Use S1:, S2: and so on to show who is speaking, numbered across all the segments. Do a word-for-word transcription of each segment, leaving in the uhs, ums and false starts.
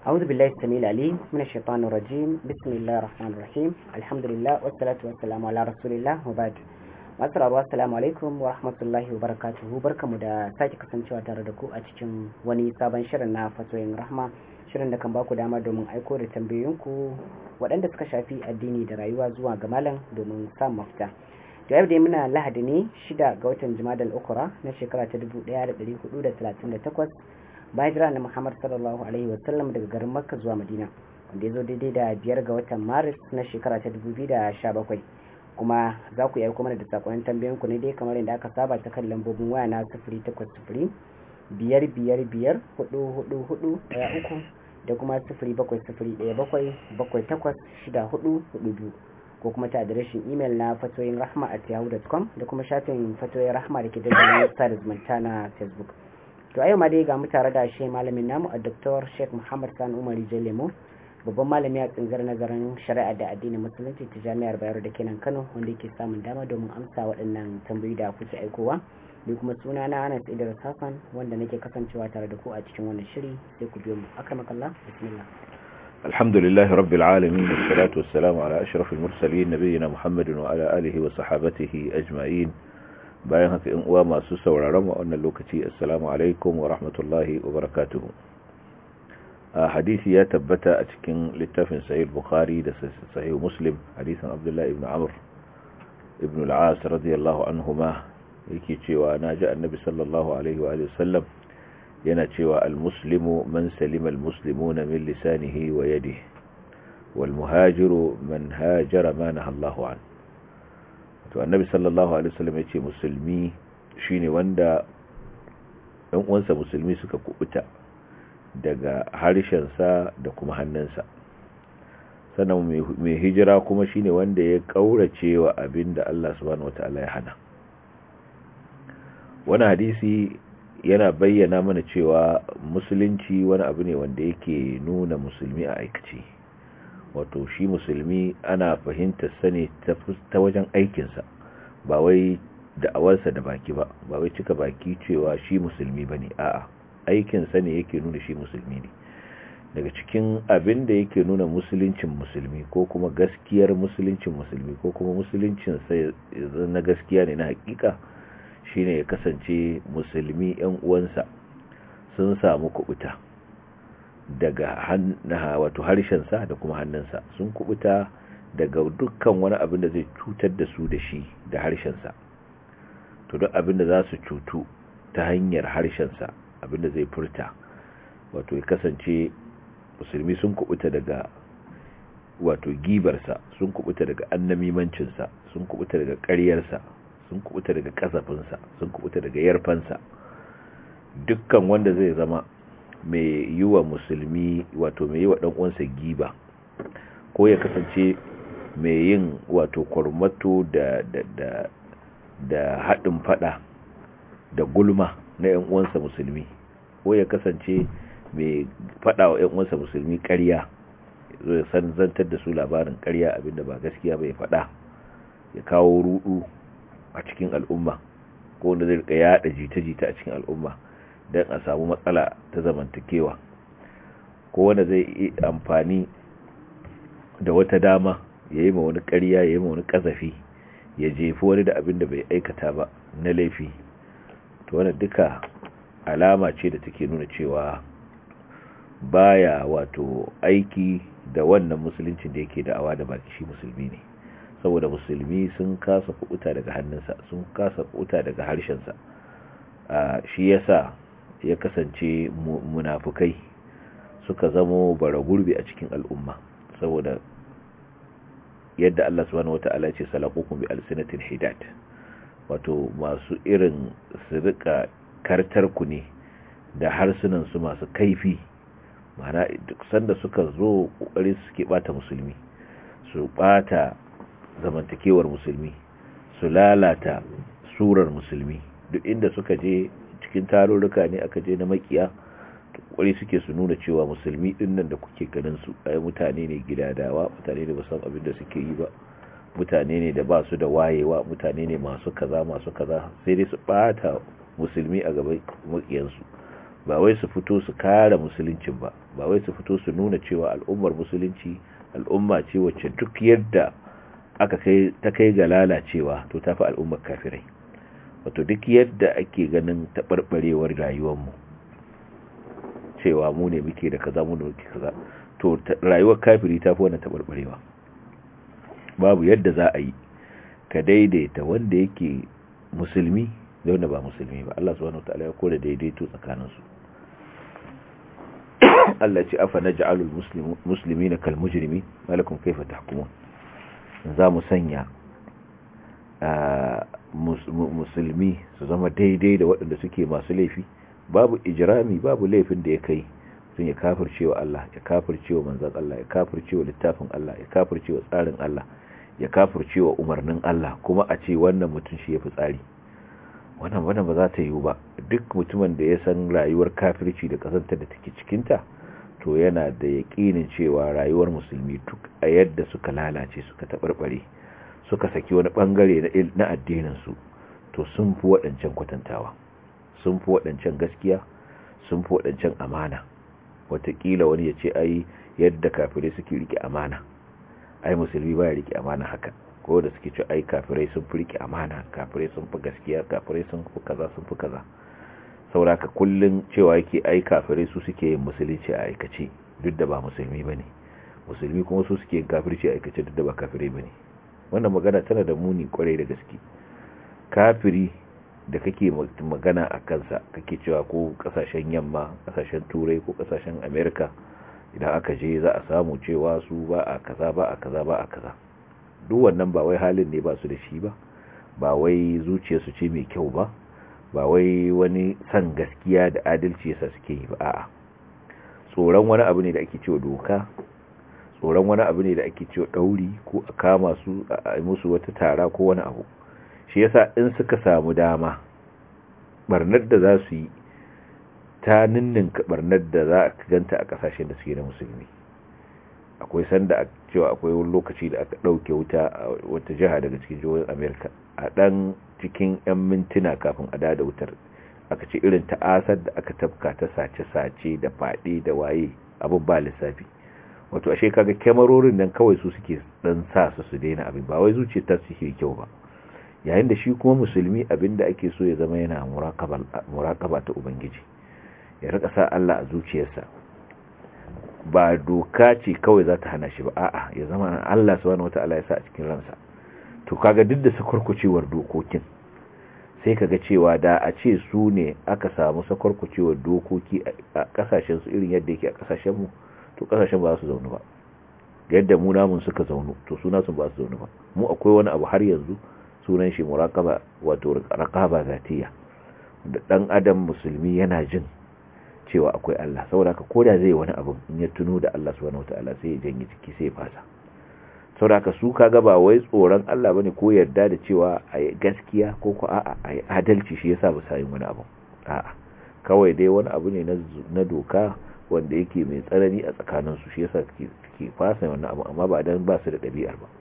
S1: أعوذ بالله السميع العليم من الشيطان الرجيم بسم الله الرحمن الرحيم الحمد لله والصلاة والسلام على رسول الله وبعد masu raruwa assalamu alaikum wa rahmatullahi wa barakatuhu barkamu da sake kasancewa tare da ku a cikin wani sabon shirin na fatoyin rahma, shirin da kan baku dama domin aiko da tambayoyinku waɗanda suka shafi addini da rayuwa zuwa ga malam domin samun mafita. Da yau dai muna lahadi ne shida ga watan jumadal ukura na shekara ta dubu ɗaya da ɗari hudu da talatin da takwas bayan jira na muhammad sallallahu alaihi wasallam daga garin makka zuwa madina, wanda ya zo daidai da biyar ga watan maris na shekara ta dubu biyu da sha bakwai. Kuma za ku yi aiko mana da sakonnin tambayoyin ku ne dai kamar yadda aka saba ta kan lambobin waya na sifiri takwas sifiri biyar biyar biyar hudu hudu hudu ɗaya uku da kuma sifiri bakwai sifiri ɗaya bakwai bakwai takwas shida hudu hudu biyu, ko kuma ta adireshin imel na fatoyin rahma at yahoo dot com da kuma shafin fatoyin rahma da ke dandalin sada zumunta na facebook. To a yau ma dai ga mu tare da shi malamin namu a Dr. Sheikh Muhammad Sani Umar Jalemo, babban malami a tsingar nazarin shari'a da addinin musulunci ta jami'ar Bayero da kenan Kano, wanda yake samun dama domin amsa waɗannan tambayoyi da kuke aikowa. Ni kuma suna na Anas Idris Hassan, wanda nake kasancewa tare da ku a cikin wannan shiri, sai ku biyo mu. Akramakallah, bismillah.
S2: Alhamdulillahi rabbil alamin, wassalatu wassalamu ala ashrafil mursalin nabiyina Muhammadin wa ala alihi wa sahbatihi ajma'in. Bayan haka in uwa masu sauraron mu a wannan lokaci, assalamu alaikum wa rahmatullahi wa barakatuh. hadisi ya tabbata a cikin littafin sahih bukhari da sahih muslim, hadisin abdullahi ibn amr ibn al-as radiyallahu anhuma, yake cewa naji annabi sallallahu alaihi wa alihi wasallam yana cewa al-muslimu man salima al-muslimuna min lisanihi wa yadihi wal muhajiru man hajara ma naha Allahu an. to annabi sallallahu alaihi wasallam yace musulmi shine wanda ɗan uwansa musulmi suka kubuta daga harshensa da kuma hannunsa, sannan mai hijira kuma shine wanda ya kaurace wa abin da Allah subhanahu wataala ya hana. Wannan hadisi yana bayyana mana cewa musulunci wani abu ne wanda yake nuna musulmi a aikace, wato shi musulmi ana fahimtar sa ne ta wajen aikinsa, ba wai da'awarsa da baki ba, ba wai cika baki cewa shi musulmi bane, a'a aikinsa ne yake nuna shi musulmi ne. Daga cikin abin da yake nuna musuluncin musulmi ko kuma gaskiyar musuluncin musulmi ko kuma musuluncin sai na gaskiya ne na hakika shine ya kasance musulmi yan uwansa sun samu kubuta daga hannaha wato harshensa da kuma hannunsa, sun kubuta daga dukkan wani abin da zai cutar da su da shi da harshensa. To duk abin da za su cutu ta hanyar harshensa, abinda zai furta, wato ya kasance musulmi sun kubuta daga wato gibarsa, sun kubuta daga annamimancinsa, sun kubuta daga ƙaryarsa, sun kubuta daga kasafinsa, sun kubuta daga yarfansa. Dukkan wanda zai zama mai yi wa musulmi wato mai yi wa ɗan'uwansa giba, ko ya kasance mai yin wato kwarmato da da da da haɗin fada da gulma na ‘yan uwansa musulmi, ko ya kasance mai faɗa wa ‘yan uwansa musulmi ƙarya, zai san zantar da su labarin ƙarya abinda ba gaskiya bai faɗa, ya kawo rudu a cikin al'umma, ko wanda zai rika yada jita-jita a cikin al'umma don a samu matsala ta zamantakewa, ko wanda zai yi amfani da wata dama ya yi ma wani ƙarya, ya yi ma wani ƙazafi, ya jefi wani da abinda bai aikata ba na laifi. To wannan duka alama ce da take nuna cewa baya wato aiki da wannan musuluncin da yake da'awa da baki shi musulmi ne, saboda musulmi sun kasa kubuta daga hannunsa, sun kasa kubuta daga harshensa. Shi yasa ya kasance munafukai suka zamo bara gurbi a cikin al'umma, saboda yadda Allah subhanahu wata'ala ce salaqukum bi alsinatin hidat, wato masu irin su rika kartar ku ne da harsunan su masu kaifi, mana duk sanda suka zo kokari suke bata musulmi, su bata zamantakewar musulmi, su lalata surar musulmi. Duk inda suka je cikin tarurruka ne aka je na makiya, kokari suke su nuna cewa musulmi dinnan da kuke ganin su ai mutane ne gidadawa, mutane ne ba san abin da suke yi ba, mutane ne da ba su da wayewa, mutane ne masu kaza masu kaza, sai dai su bata musulmi a gaban makiyansu. ba wai su fito su kare musuluncin ba ba wai su fito su nuna cewa al'ummar musulunci al'umma ce wacce duk yadda aka kai ta kai ga lalacewa to tafi al'ummar kafirai. Wato duk yadda ake ganin taɓarɓarewar rayuwarmu cewa mu ne muke da kaza mu ne muke kaza, to rayuwar kafiri tafi wannan taɓarɓarewa. Babu yadda za a yi ka daidaita wanda yake musulmi da wanda ba musulmi ba. Allah subhanahu wataala ya kore daidaito tsakaninsu. Allah ce afa naj'alul muslimina kal mujrimin malakum kayfa tahkumun. Za mu sanya musulmi su zama daidai da waɗanda suke masu laifi. Babu ijrami, babu laifin da ya kai sun ya kafircewa Allah, ya kafircewa manzon Allah, ya kafircewa littafin Allah, ya kafircewa tsarin Allah, ya kafircewa umarnin Allah, kuma a ce wannan mutum shi yafi tsari. Wannan wannan ba za ta yiwu ba. Duk mutumin da ya san rayuwar kafirci da kasanta da take cikinta, to yana da yaƙinin cewa rayuwar musulmi duk a yadda suka lalace, suka taɓarɓare, suka saki wani ɓangare na addininsu, to sun fi waɗancan kwatantawa, sun fi waɗancan gaskiya, sun fi waɗancan amana. Wataƙila wani ya ce ai yadda kafirai suke riƙe amana, ai musulmi ba ya riƙe amana haka, ko da suke ce ai kafirai sun fi riƙe amana, kafirai sun fi gaskiya, kafirai sun fi kaza sun fi kaza. Sauraka kullun cewa yake ai kafirai su suke yin musulunci a aikace duk da ba musulmi bane, musulmi kuma su suke yin kafirci a aikace duk da ba kafirai bane. Wannan magana tana da muni kwarai da gaske. Kafiri da kake magana a kansa, kake cewa ko kasashen yamma, kasashen turai ko kasashen america, idan aka je za a samu cewa su ba a kaza ba a kaza ba a kaza. Duk wannan ba wai halin ne ba su da shi ba, ba wai zuciyarsu ce mai kyau ba, ba wai wani san gaskiya da adalci yasa suke yi ba. A'a, tsoron wani abu ne da ake cewa doka, tsoron wani abu ne da ake cewa dauri, ko a kama su a yi musu wata tara ko wani abu. Shi yasa in suka samu dama, barnar da za su yi ta ninninka barnar da za a ganta a kasashen da suke na musulmi. Akwai sanda a cewa akwai wani lokaci da aka ɗauke wuta a wata jiha daga cikin jihohin Amerika, a ɗan cikin 'yan mintuna kafin a dada wutar, aka ce irin ta'asar da aka tafka ta sace-sace da faɗi da waye abin ba lissafi. Wato ashe kaga kyamarorin nan kawai su suke dan sa su su daina abin, ba wai zuciya ta su ke kyau ba. Yayin da shi kuma musulmi abinda ake so ya zama yana muraƙaba ta Ubangiji, ya rika sa Allah a zuciyarsa. Ba doka ce kawai za ta hana shi ba, a'a, ya zama Allah subhanahu wata'ala ya sa a cikin ransa. To kaga duk da sakwarkucewar dokokin, sai kaga cewa da a ce su ne aka samu sakwarkucewar dokoki a kasashen su irin yadda yake a kasashen mu, to kasashen ba su zaunu ba. Yadda mu namun suka zaunu, to su nasu ba su zaunu ba. Mu akwai wani abu har yanzu sunan shi muraqaba, wato raqaba zatiya, da dan adam musulmi yana jin cewa akwai Allah, saboda haka koda zai wani abu in ya tuno da Allah subhanahu wataala sai ya janye ciki sai ya fasa. Saboda haka su kaga ba wai tsoron Allah bane ko yarda da cewa ai gaskiya ko ko a'a ai adalci shi yasa ba sai wani abu. A'a, kawai dai wani abu ne na doka wanda yake mai tsanani a tsakanin su, shi yasa suke fasa wannan abu, amma ba dan ba su da ɗabi'ar ba.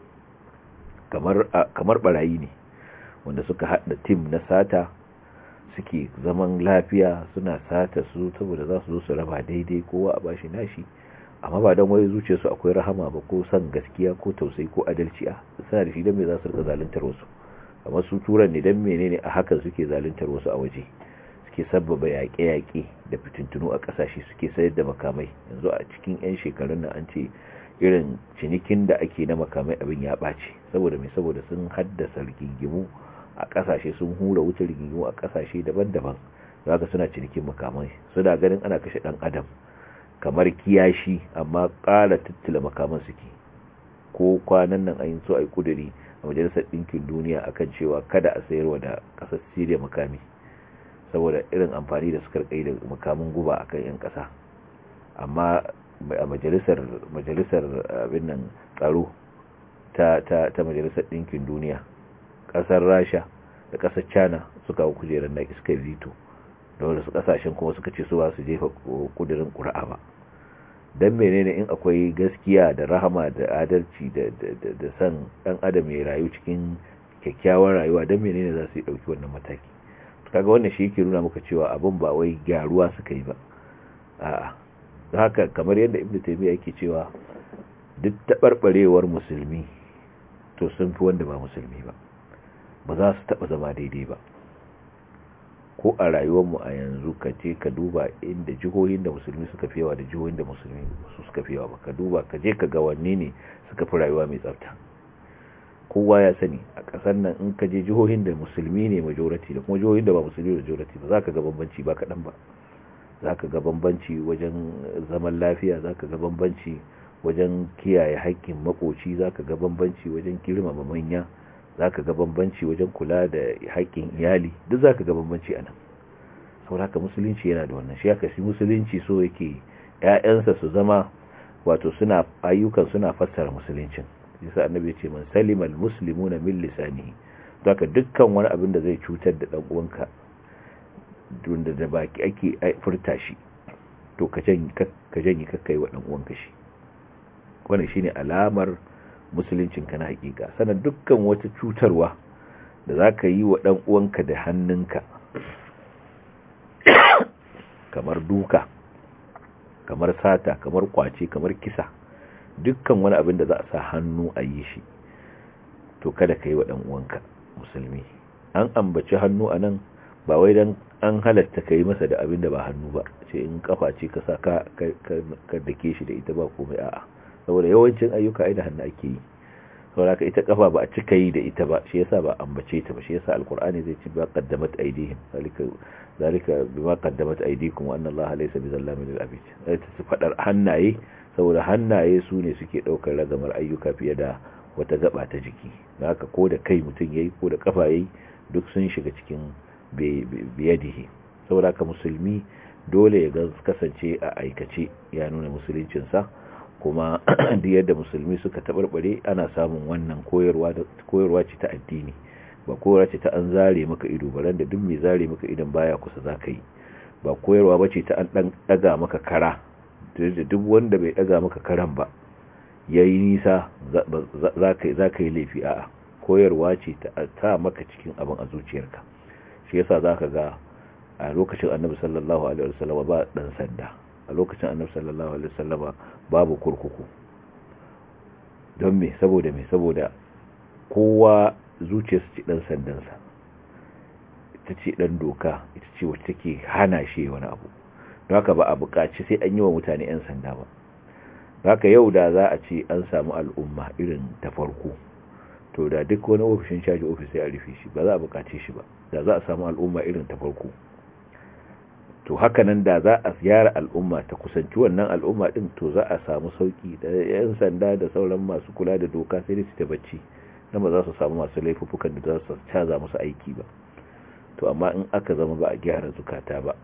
S2: kamar kamar barayi ne wanda suka hada team na sata, suke zaman lafiya suna sata su saboda za su zo su raba daidai, kowa a bashi nashi, amma ba dan wai zuciyarsu akwai rahama ba ko san gaskiya ko tausayi ko adalci. A suna da shi dan me za su rika zaluntar wasu? Amma su turan ne dan menene a hakan suke zaluntar wasu a waje, suke sabbaba yaƙe-yaƙe da fitintunu a ƙasashe, suke sayar da makamai. Yanzu a cikin 'yan shekarun nan an ce irin cinikin da ake na makamai abin ya ɓace, saboda mai saboda sun haddasa rigingimu a ƙasashe, sun hura wuce rigingimu a ƙasashe daban-daban. Zaka suna cinikin makamai, suna ganin ana kashe ɗan adam kamar kiyashi, amma ƙara tattala makaman suke. Ko kwanan nan an yi so a yi ƙuduri a majalisar ɗinkin duniya akan cewa kada a sayarwa da ƙasar Siriya makami, saboda irin amfani da suka kai da makamin guba akan 'yan ƙasa. Amma a majalisar majalisar abin nan tsaro ta ta ta majalisar ɗinkin duniya, ƙasar Rasha da ƙasar China suka hau kujerar na iska veto, da wasu ƙasashen kuma suka ce su ba su jefa kudirin ƙuri'a ba. Dan menene in akwai gaskiya da rahama da adalci da da da san dan adam ya rayu cikin kyakkyawar rayuwa, dan menene za su yi dauki wannan mataki? kaga wannan shi yake nuna maka cewa abin ba wai gyaruwa suka yi ba a'a haka kamar yadda Ibn Taymiyyah yake cewa duk tabarbarewar musulmi to sun fi wanda ba musulmi ba ba za su taba zama daidai ba. Ko a rayuwarmu a yanzu ka je ka duba inda jihohin da musulmi suka fi yawa da jihohin da musulmi su suka fi yawa ba, ka duba ka je ka ga wanne ne suka fi rayuwa mai tsafta. Kowa ya sani a ƙasar nan in ka je jihohin da musulmi ne majority da kuma jihohin da ba musulmi majority ba za ka ga bambanci ba kaɗan ba. Za ka ga bambanci wajen zaman lafiya, za ka ga bambanci wajen kiyaye haƙƙin makoci, za ka ga bambanci wajen girmama manya, za ka ga bambanci wajen kula da haƙƙin iyali, duk za ka ga bambanci a nan. Saboda haka musulunci yana da wannan shi haka shi musulunci so yake ƴaƴansa su zama wato suna ayyukan suna fassara musuluncin. Yasa annabi ya ce man salimal muslimuna min lisanihi, zaka dukkan wani abin da zai cutar da dan uwanka dunda da baki ake furta shi to ka janye ka janye ka kai wa dan uwanka shi. Wannan shine alamar musuluncin ka na hakika. Sanan dukkan wata cutarwa da zaka yi wa dan uwanka da hannunka kamar duka, kamar sata, kamar kwace, kamar kisa, dukkan wani abin da za a sa hannu a yi shi to kada ka yi wa dan uwanka musulmi. An ambaci hannu anan ba wai dan an halatta kai masa da abin da ba hannu ba, ce in kafa ce ka sa ka ka dake shi da ita ba komai, a'a, saboda yawancin ayyuka ai da hannu ake yi. saboda ita kafa ba a cika yi da ita ba, shi yasa ba ambace ta ba, shi yasa alqur'ani zai ci ba qaddamat aydihim zalika zalika bima qaddamat aydikum wa anna allaha laysa bizallamin lil abid. sai ta fadar hannaye saboda hannaye su ne suke daukar ragamar ayyuka fiye da wata gaba ta jiki. haka ko da kai mutun yayi ko da kafa yayi duk sun shiga cikin biyadihi. saboda haka musulmi dole ya kasance a aikace ya nuna musuluncinsa, kuma da yadda musulmi suka tabarbare ana samun wannan koyarwa koyarwa ce ta addini, ba koyarwa ce ta an zare maka ido ba, ran da duk mai zare maka idan baya kusa zaka yi, ba koyarwa bace ta an dan daga maka kara, duk wanda bai daga maka karan ba yayi nisa zaka zaka yi laifi. a'a, koyarwa ce ta ta maka cikin abin a zuciyarka. shi yasa zaka ga a lokacin Annabi sallallahu alaihi wasallam ba dan sanda, a lokacin Annabi sallallahu alaihi wasallam babu kurkuku. don me? saboda me? saboda kowa zuciyarsa ce dan sandansa, ita ce dan doka, ita ce wacce take hana shi wani abu. don haka ba a buƙaci sai an yi wa mutane yan sanda ba. haka yau da za a ce an samu al'umma irin ta farko, to da duk wani ofishin caji ofis sai a rufe shi, ba za a buƙace shi ba. da za a samu al'umma irin ta farko, to haka nan da za a ziyara al'umma ta kusanci wannan al'umma din, to za a samu sauki. da yan sanda da sauran masu kula da doka sai su ta bacci, dan ba za su samu masu laifukan da za su caza musu aiki ba. to amma in aka zama ba a gyara zukata ba,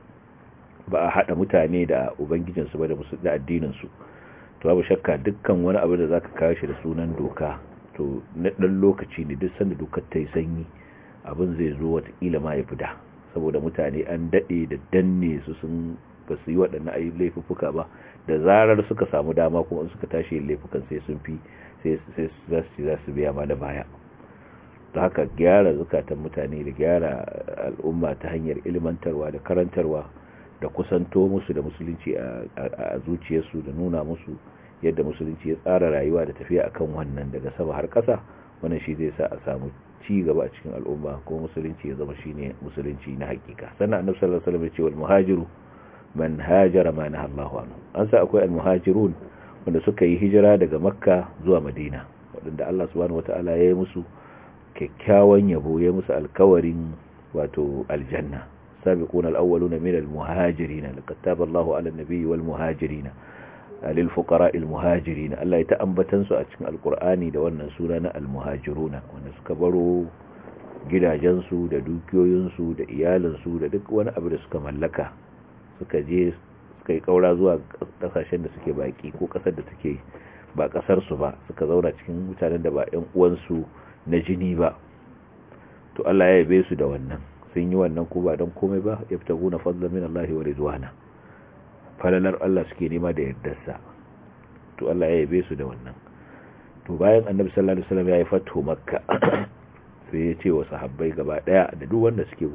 S2: ba a hada mutane da ubangijinsu ba da musu da addinin su, to babu shakka dukkan wani abu da zaka kawo shi da sunan doka, to na dan lokaci ne. duk sanda dokar ta yi sanyi abin zai zo wata kila ma ya fida, saboda mutane an dade da danne su, sun ba su yi waɗannan ayi laifuka ba. da zarar suka samu dama kuma suka tashi yin laifukan sai sun fi sai sai za su biya ma da baya. ta haka gyara zukatan mutane da gyara al'umma ta hanyar ilmantarwa da karantarwa da kusanto musu da musulunci a zuciyarsu, da nuna musu yadda musulunci ya tsara rayuwa da tafiya akan wannan daga sama har ƙasa, wannan shi zai sa a samu ci gaba a cikin al'umma, ko musulunci ya zama shine musulunci na hakika. sannan annabi sallallahu alaihi wasallam ya ce wal muhajiru man hajara ma nahaa Allahu anhu. an sa akwai al muhajirun wanda suka yi hijira daga makka zuwa madina, wadanda Allah subhanahu wataala ya yi musu kyakkyawan yabo, ya musu alkawarin wato aljanna. sabiquna al-awwaluna min al-muhajirin laqad taba Allahu 'ala an-nabiyyi wal muhajirin lil fuqara al-muhajirin. Allah ya ta ambatan su a cikin alqur'ani da wannan sura na al-muhajiruna, wanda suka baro gidajensu da dukiyoyinsu da iyalansu da duk wani abu da suka mallaka, suka je suka yi kaura zuwa kasashen da suke baki ko kasar da take ba kasar su ba, suka zauna cikin mutanen da ba ƴan uwansu na jini ba. to Allah ya yabe su da wannan, sun yi wannan ko ba don komai ba, yabtaguna fadlan min Allah wa ridwana, falalar Allah suke nema da yardarsa. to Allah ya yabe su da wannan. to bayan Annabi sallallahu alaihi wasallam ya yi fatu Makka, sai ya ce wa sahabbai gaba daya da duk wanda suke gurin,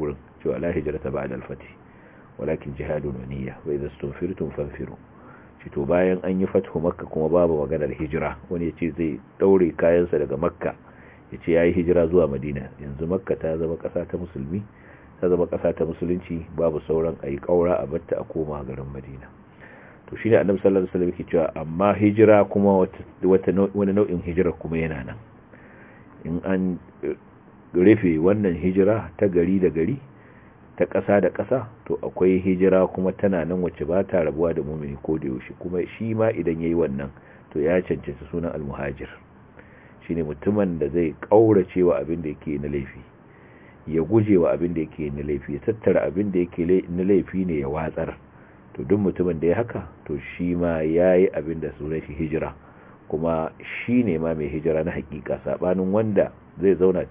S2: cewa la hijrata ba'da al-fath walakin jihadun wa niyya wa idha istunfirtum fanfiru shi to bayan an yi fathu makka kuma babu maganar hijira wani yace zai daure kayansa daga makka yace yayi hijira zuwa madina yanzu makka ta zama kasa ta musulmi ta zama kasa ta musulunci babu sauran ayi kaura a batta a koma garin madina to shine annabi sallallahu alaihi wasallam yake cewa amma hijira kuma wata wani nau'in hijira kuma yana nan in an rufe wannan hijira ta gari da gari ta ƙasa da ƙasa to akwai hijira kuma tana nan wacce ba ta rabuwa da mumini ko da yaushe kuma shi ma idan yayi wannan to ya cancanta sunan almuhajir shine mutumin da zai kaurace wa abin da yake na laifi ya guje wa abin da yake na laifi ya tattara abin da yake na laifi ne ya watsar to duk mutumin da ya haka to shi ma yayi abin da sunan shi hijira kuma shine ma mai hijira na hakika sabanin wanda zai zauna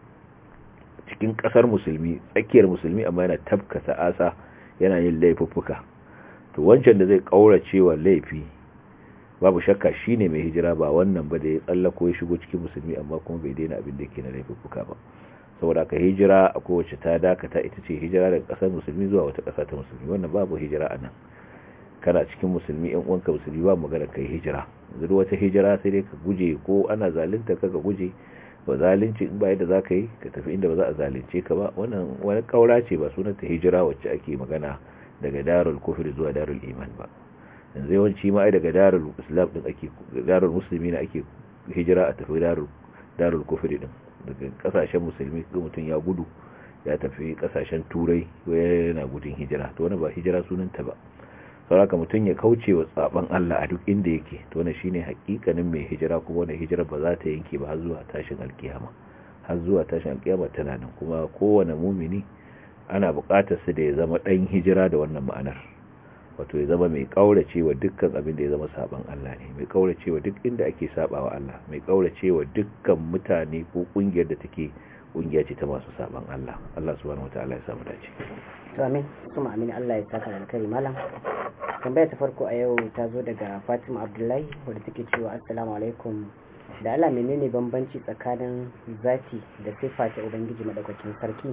S2: cikin kasar musulmi tsakiyar musulmi amma yana tabka sa'asa yana yin laifuffuka to wancan da zai kaurace wa laifi babu shakka shine mai hijira ba wannan ba da ya tsallako ya shigo cikin musulmi amma kuma bai daina abin da yake na laifuffuka ba saboda ka hijira akwai wacce ta dakata ita ce hijira daga kasar musulmi zuwa wata kasa ta musulmi wannan babu hijira anan kana cikin musulmi yan uwanka musulmi ba magana kai hijira yanzu wata hijira sai dai ka guje ko ana zalunta ka ka guje ba zalunci in ba yadda za ka yi ka tafi inda ba za a zalunce ka ba wannan wani kaura ce ba sunanta hijira wacce ake magana daga darul kufri zuwa darul iman ba yanzu yawanci ma ai daga darul islam din ake darul musulmi na ake hijira a tafi darul darul kufri din daga kasashen musulmi ga mutum ya gudu ya tafi kasashen turai yana gudun hijira to wannan ba hijira sunanta ba sauraka mutum ya kauce wa tsaban Allah a duk inda yake to wannan shine hakikanin mai hijira kuma wannan hijira ba za ta yanke ba har zuwa tashin alkiyama har zuwa tashin alkiyama tana nan kuma kowane mumini ana buƙatar su da ya zama dan hijira da wannan ma'anar wato ya zama mai kaurace wa dukkan abin da ya zama saban Allah ne mai kaurace wa duk inda ake sabawa Allah mai kaurace wa dukkan mutane ko kungiyar da take kungiya ce ta masu saban Allah Allah subhanahu wataala ya samu dace
S1: to amin kuma amin Allah ya saka alkhairi malam tambaya ta farko a yau ta zo daga Fatima Abdullahi wadda take cewa assalamu alaikum da Allah menene bambanci tsakanin zati da sifa ta ubangiji madaukakin sarki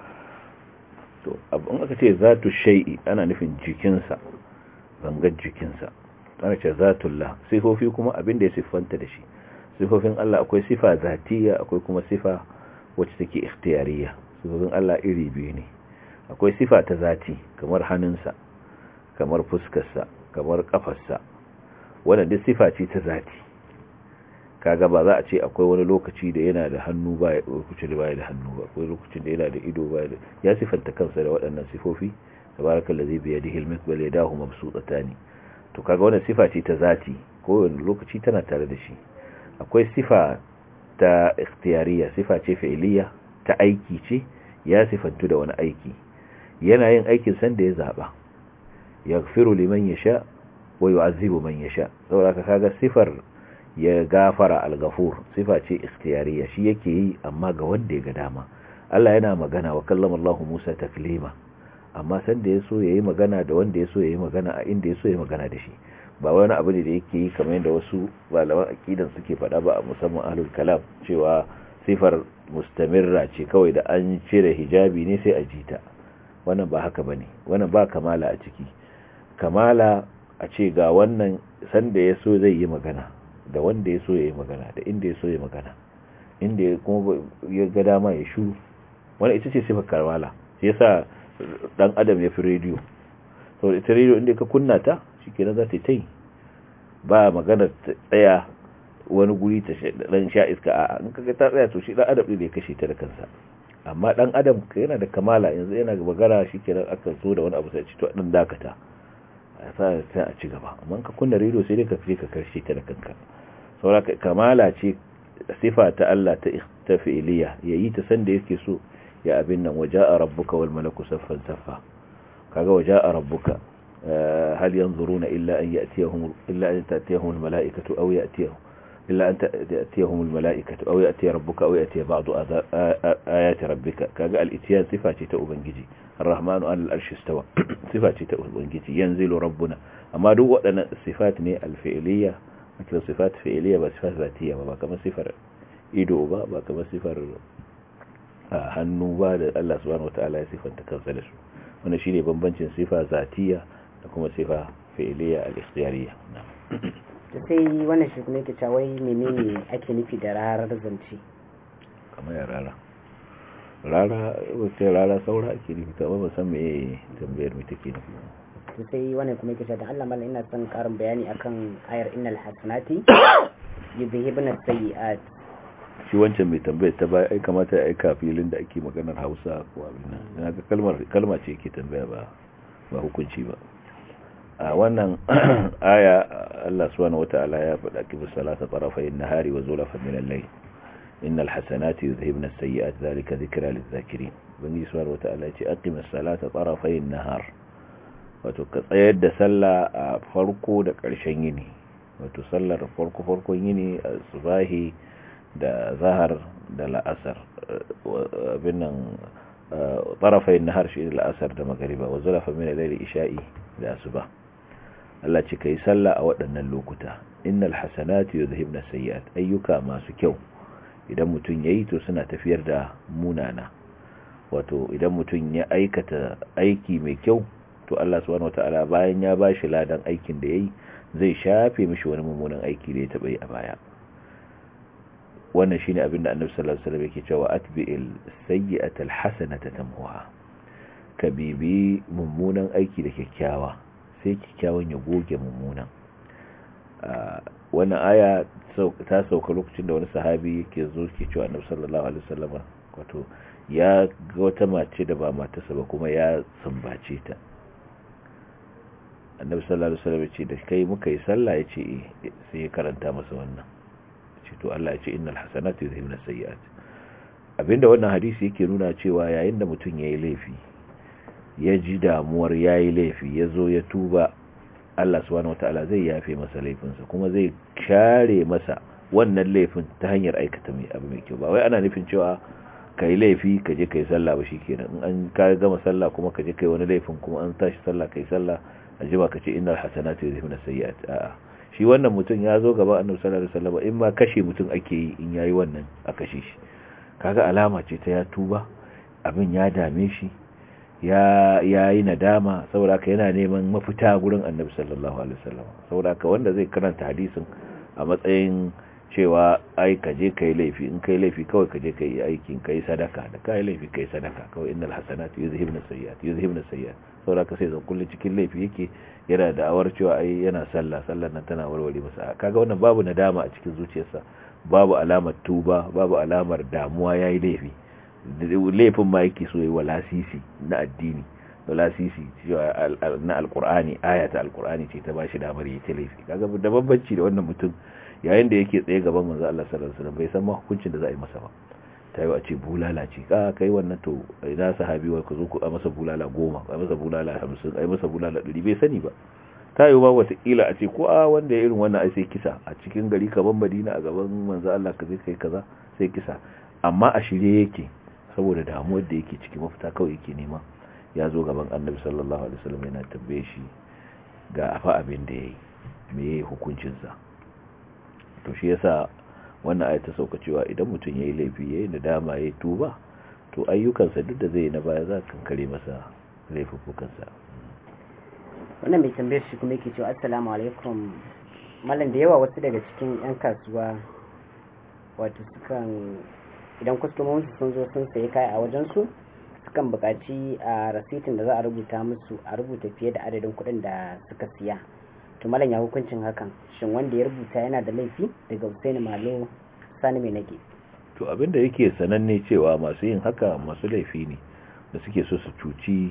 S2: to abin aka ce zatu shay'i ana nufin jikinsa gangar jikinsa ana ce zatullah sifofi kuma abin da ya siffanta da shi sifofin Allah akwai sifa zatiya akwai kuma sifa wacce take ikhtiyariya sifofin Allah iri biyu ne akwai sifa ta zati kamar hannunsa kamar fuskarsa kamar kafarsa wannan duk sifa ce ta zati kaga ba za a ce akwai wani lokaci da yana da hannu ba ya lokaci da baya da hannu ba akwai lokacin da yana da ido ba ya sifanta kansa da waɗannan sifofi tabarakallazi bi yadihi al-mulk wal yadahu mabsuutatan to kaga wannan sifa ce ta zati ko wani lokaci tana tare da shi akwai sifa ta ikhtiyariya sifa ce fi'iliya ta aiki ce ya sifantu da wani aiki yana yin aikin san da ya zaba yaghfiru liman yasha wa yu'adhibu man yasha saboda kaga sifar ya gafara al-ghafur sifa ce ikhtiyariya shi yake yi amma ga wanda ya ga dama Allah yana magana wa kallama Allah Musa taklima amma san da yaso yayi magana da wanda yaso yayi magana a inda yaso yayi magana da shi ba wani abu ne da yake yi kamar yadda wasu malaman aqidan suke faɗa ba a musamman ahlul kalam cewa sifar mustamirra ce kawai da an cire hijabi ne sai a jita wannan ba haka bane wannan ba kamala a ciki kamala a ce ga wannan sanda ya so zai yi magana da wanda ya so ya yi magana da inda ya so ya magana inda ya kuma ya ga dama ya shuru wannan ita ce sifar kamala shi yasa dan adam ya fi rediyo so ita rediyo inda ka kunna ta shikenan za ta yi ba magana ta tsaya wani guri ta dan sha iska a in kaga ta tsaya to shi dan adam ne ya kashe ta da kansa amma dan adam yana da kamala yanzu yana ga magana shikenan aka so da wani abu sai ci to dan dakata sai a ci gaba amma ka kunna rediyo sai dai ka fice ka karshe ta da kanka saboda kamala ce sifa ta Allah ta ikhtafi'liya yayi ta sanda yake so ya abin nan waja'a rabbuka wal malaku saffan saffa kaga waja'a rabbuka hal yanzuruna illa an ya'tiyahum illa an ta'tiyahum al mala'ikatu aw ya'tiyahum illa an ta'tiyahum al mala'ikatu aw ya'tiya rabbuka aw ya'tiya ba'du ayati rabbika kaga al itiyan sifa ce ta ubangiji الرحمن على العرش استوى صفات ubangiji yanzilu rabbuna amma duk waɗannan sifat ne alfi'liya wato sifat fi'liya ba sifat zatiya ba kamar sifar ido ba ba kamar sifar hannu ba da Allah subhanahu wataala ya sifanta kansa da su. wannan shine bambancin sifa zatiya da kuma sifa fi'liya al-ikhtiyariyya.
S1: to sai wannan shi kuma yake cewa wai menene ake nufi da rarar zance?
S2: kamar ya rara rara wace rara saura ake nufi kamar ba san me tambayar me take nufi.
S1: to sai wannan kuma yake cewa dan Allah mallan ina son karin bayani akan ayar innal hasanati yudhibuna sayyi'at.
S2: shi wancan mai tambayar ta bai ai kamata ya aika filin da ake maganar Hausa ko abin nan ina ga kalmar kalma ce yake tambaya ba ba hukunci ba. a wannan aya Allah subhanahu wataala ya faɗa kibis salata tarafayn nahari wa zulafan min al-layl innal hasanati yudhhibna as-sayyi'at dhalika dhikra liz-zakirin. bangi subhanahu wataala ya ce aqimis salata tarafayn nahar, wato ka tsayar da sallah a farko da ƙarshen yini, wato sallar farko farkon yini subahi da zahar da la'asar abin nan tarafayn nahar shi la'asar da magriba wa zulafan min al-layl isha'i da asuba. Allah ce kai sallah a waɗannan lokuta. innal hasanati yudhhibna sayyi'at, ayyuka masu kyau idan mutum yayi to suna tafiyar da munana. wato idan mutum ya aikata aiki mai kyau to Allah subhanahu wataala bayan ya bashi ladan aikin da yayi zai shafe mishi wani mummunan aiki da ya taba yi a baya. wannan shine abin da Annabi sallallahu alaihi wasallam yake cewa atbi'il sayyi'ata alhasanata tamhuha, ka bibi mummunan aiki da kyakkyawa sai kyakkyawan ya goge mummunan. wannan aya ta sauka lokacin da wani sahabi yake zo ke cewa Annabi sallallahu alaihi wasallam wato ya ga wata mace da ba matarsa ba kuma ya sumbace ta. Annabi sallallahu alaihi wasallam ya ce da kai muka yi sallah, ya ce sai ya karanta masa wannan, ce to Allah ya ce innal hasanati yudhhibna sayyi'at. abinda wannan hadisi yake nuna cewa yayin da mutum yayi laifi ya ji damuwar yayi laifi ya zo ya tuba, Allah subhanahu wataala zai yafe masa laifinsa kuma zai share masa wannan laifin ta hanyar aikata mai abu mai kyau. ba wai ana nufin cewa kai laifi ka je kai sallah ba shikenan, in an ka gama sallah kuma ka je kai wani laifin kuma an tashi sallah kai sallah ajiba ka ce innal hasanati yudhhibna sayyi'at. a'a shi wannan mutum ya zo gaba Annabi sallallahu alaihi wasallam, in ma kashe mutum ake yi in yayi wannan a kashe shi, kaga alama ce ta ya tuba, abin ya dame shi, ya yayi nadama, saboda haka yana neman mafita gurin Annabi sallallahu alaihi wasallam. saboda haka wanda zai karanta hadisin a matsayin cewa ai ka je kai laifi, in kai laifi kawai ka je kai aikin kai sadaka, da kai laifi kai sadaka kawai, innal hasanatu yuzhibna sayyi'at yuzhibna sayyi'at. saboda haka sai zan kullu cikin laifi yake, yana da awar cewa ai yana sallah, sallar nan tana warware masa. kaga wannan babu nadama a cikin zuciyarsa, babu alamar tuba, babu alamar damuwa yayi laifi. laifin ma yake so yi walasisi na addini, walasisi na alqur'ani, ayata alqur'ani ce ta bashi damar yi ta laifi. kaga da babbanci da wannan mutum yayin da yake tsaye gaban manzo Allah sallallahu alaihi wasallam bai san ma hukuncin da za a yi masa ba. tayi a ce bulala ce, ka kai wannan to ina sahabi wai ku zo ku a masa bulala goma, a masa bulala hamsin, a masa bulala ɗari, bai sani ba. tayi ba wata kila a ce ko a wanda ya irin wannan ai sai kisa a cikin gari kaman Madina a gaban manzo Allah ka zai kai kaza sai kisa. amma a shirye yake saboda damuwar da yake ciki, mafita kawai yake nema. ya zo gaban Annabi sallallahu alaihi wasallam yana tambaye shi ga afa abin da yayi me hukuncin sa. to shi yasa wannan ayat ta sauka cewa idan mutum yayi laifi yayi nadama yayi tuba, to ayyukansa duk da zai na baya za ka kankare masa laifukansa.
S1: wannan mai tambayar shi kuma yake cewa assalamu alaikum mallan, da yawa wasu daga cikin yan kasuwa wato sukan idan kwastomomin sun zo sun sayi kaya a wajen su sukan buƙaci a rasitin da za a rubuta musu a rubuta fiye da adadin kuɗin da suka siya. to malam ya hukuncin hakan, shin wanda ya rubuta yana da laifi? Daga Usaini Malo Sani mai nage.
S2: to abinda yake sananne cewa masu yin haka masu laifi ne da suke so su cuci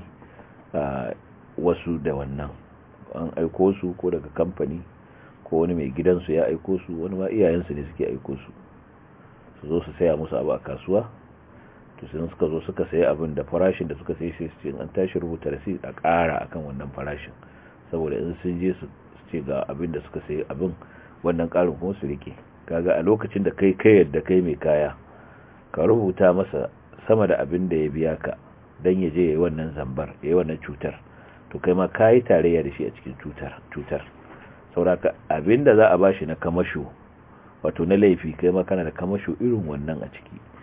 S2: wasu da wannan. an aiko su ko daga kamfani ko wani mai gidansu ya aiko su, wani ma iyayensu ne suke aiko su su zo su saya musu abu a kasuwa. to sai suka zo suka sayi abin da farashin da suka sayi sai su ce an tashi rubuta receipt a ƙara akan wannan farashin, saboda in sun je su ce ga abin da suka sayi abin wannan ƙarin kuma su rike. kaga a lokacin da kai kai yadda kai mai kaya ka rubuta masa sama da abin da ya biya ka dan ya je yayi wannan zambar, yayi wannan cutar, to kai ma kai tarayya da shi a cikin cutar cutar saboda abin da za a bashi na kamasho wato na laifi, kai ma kana da kamasho irin wannan a ciki.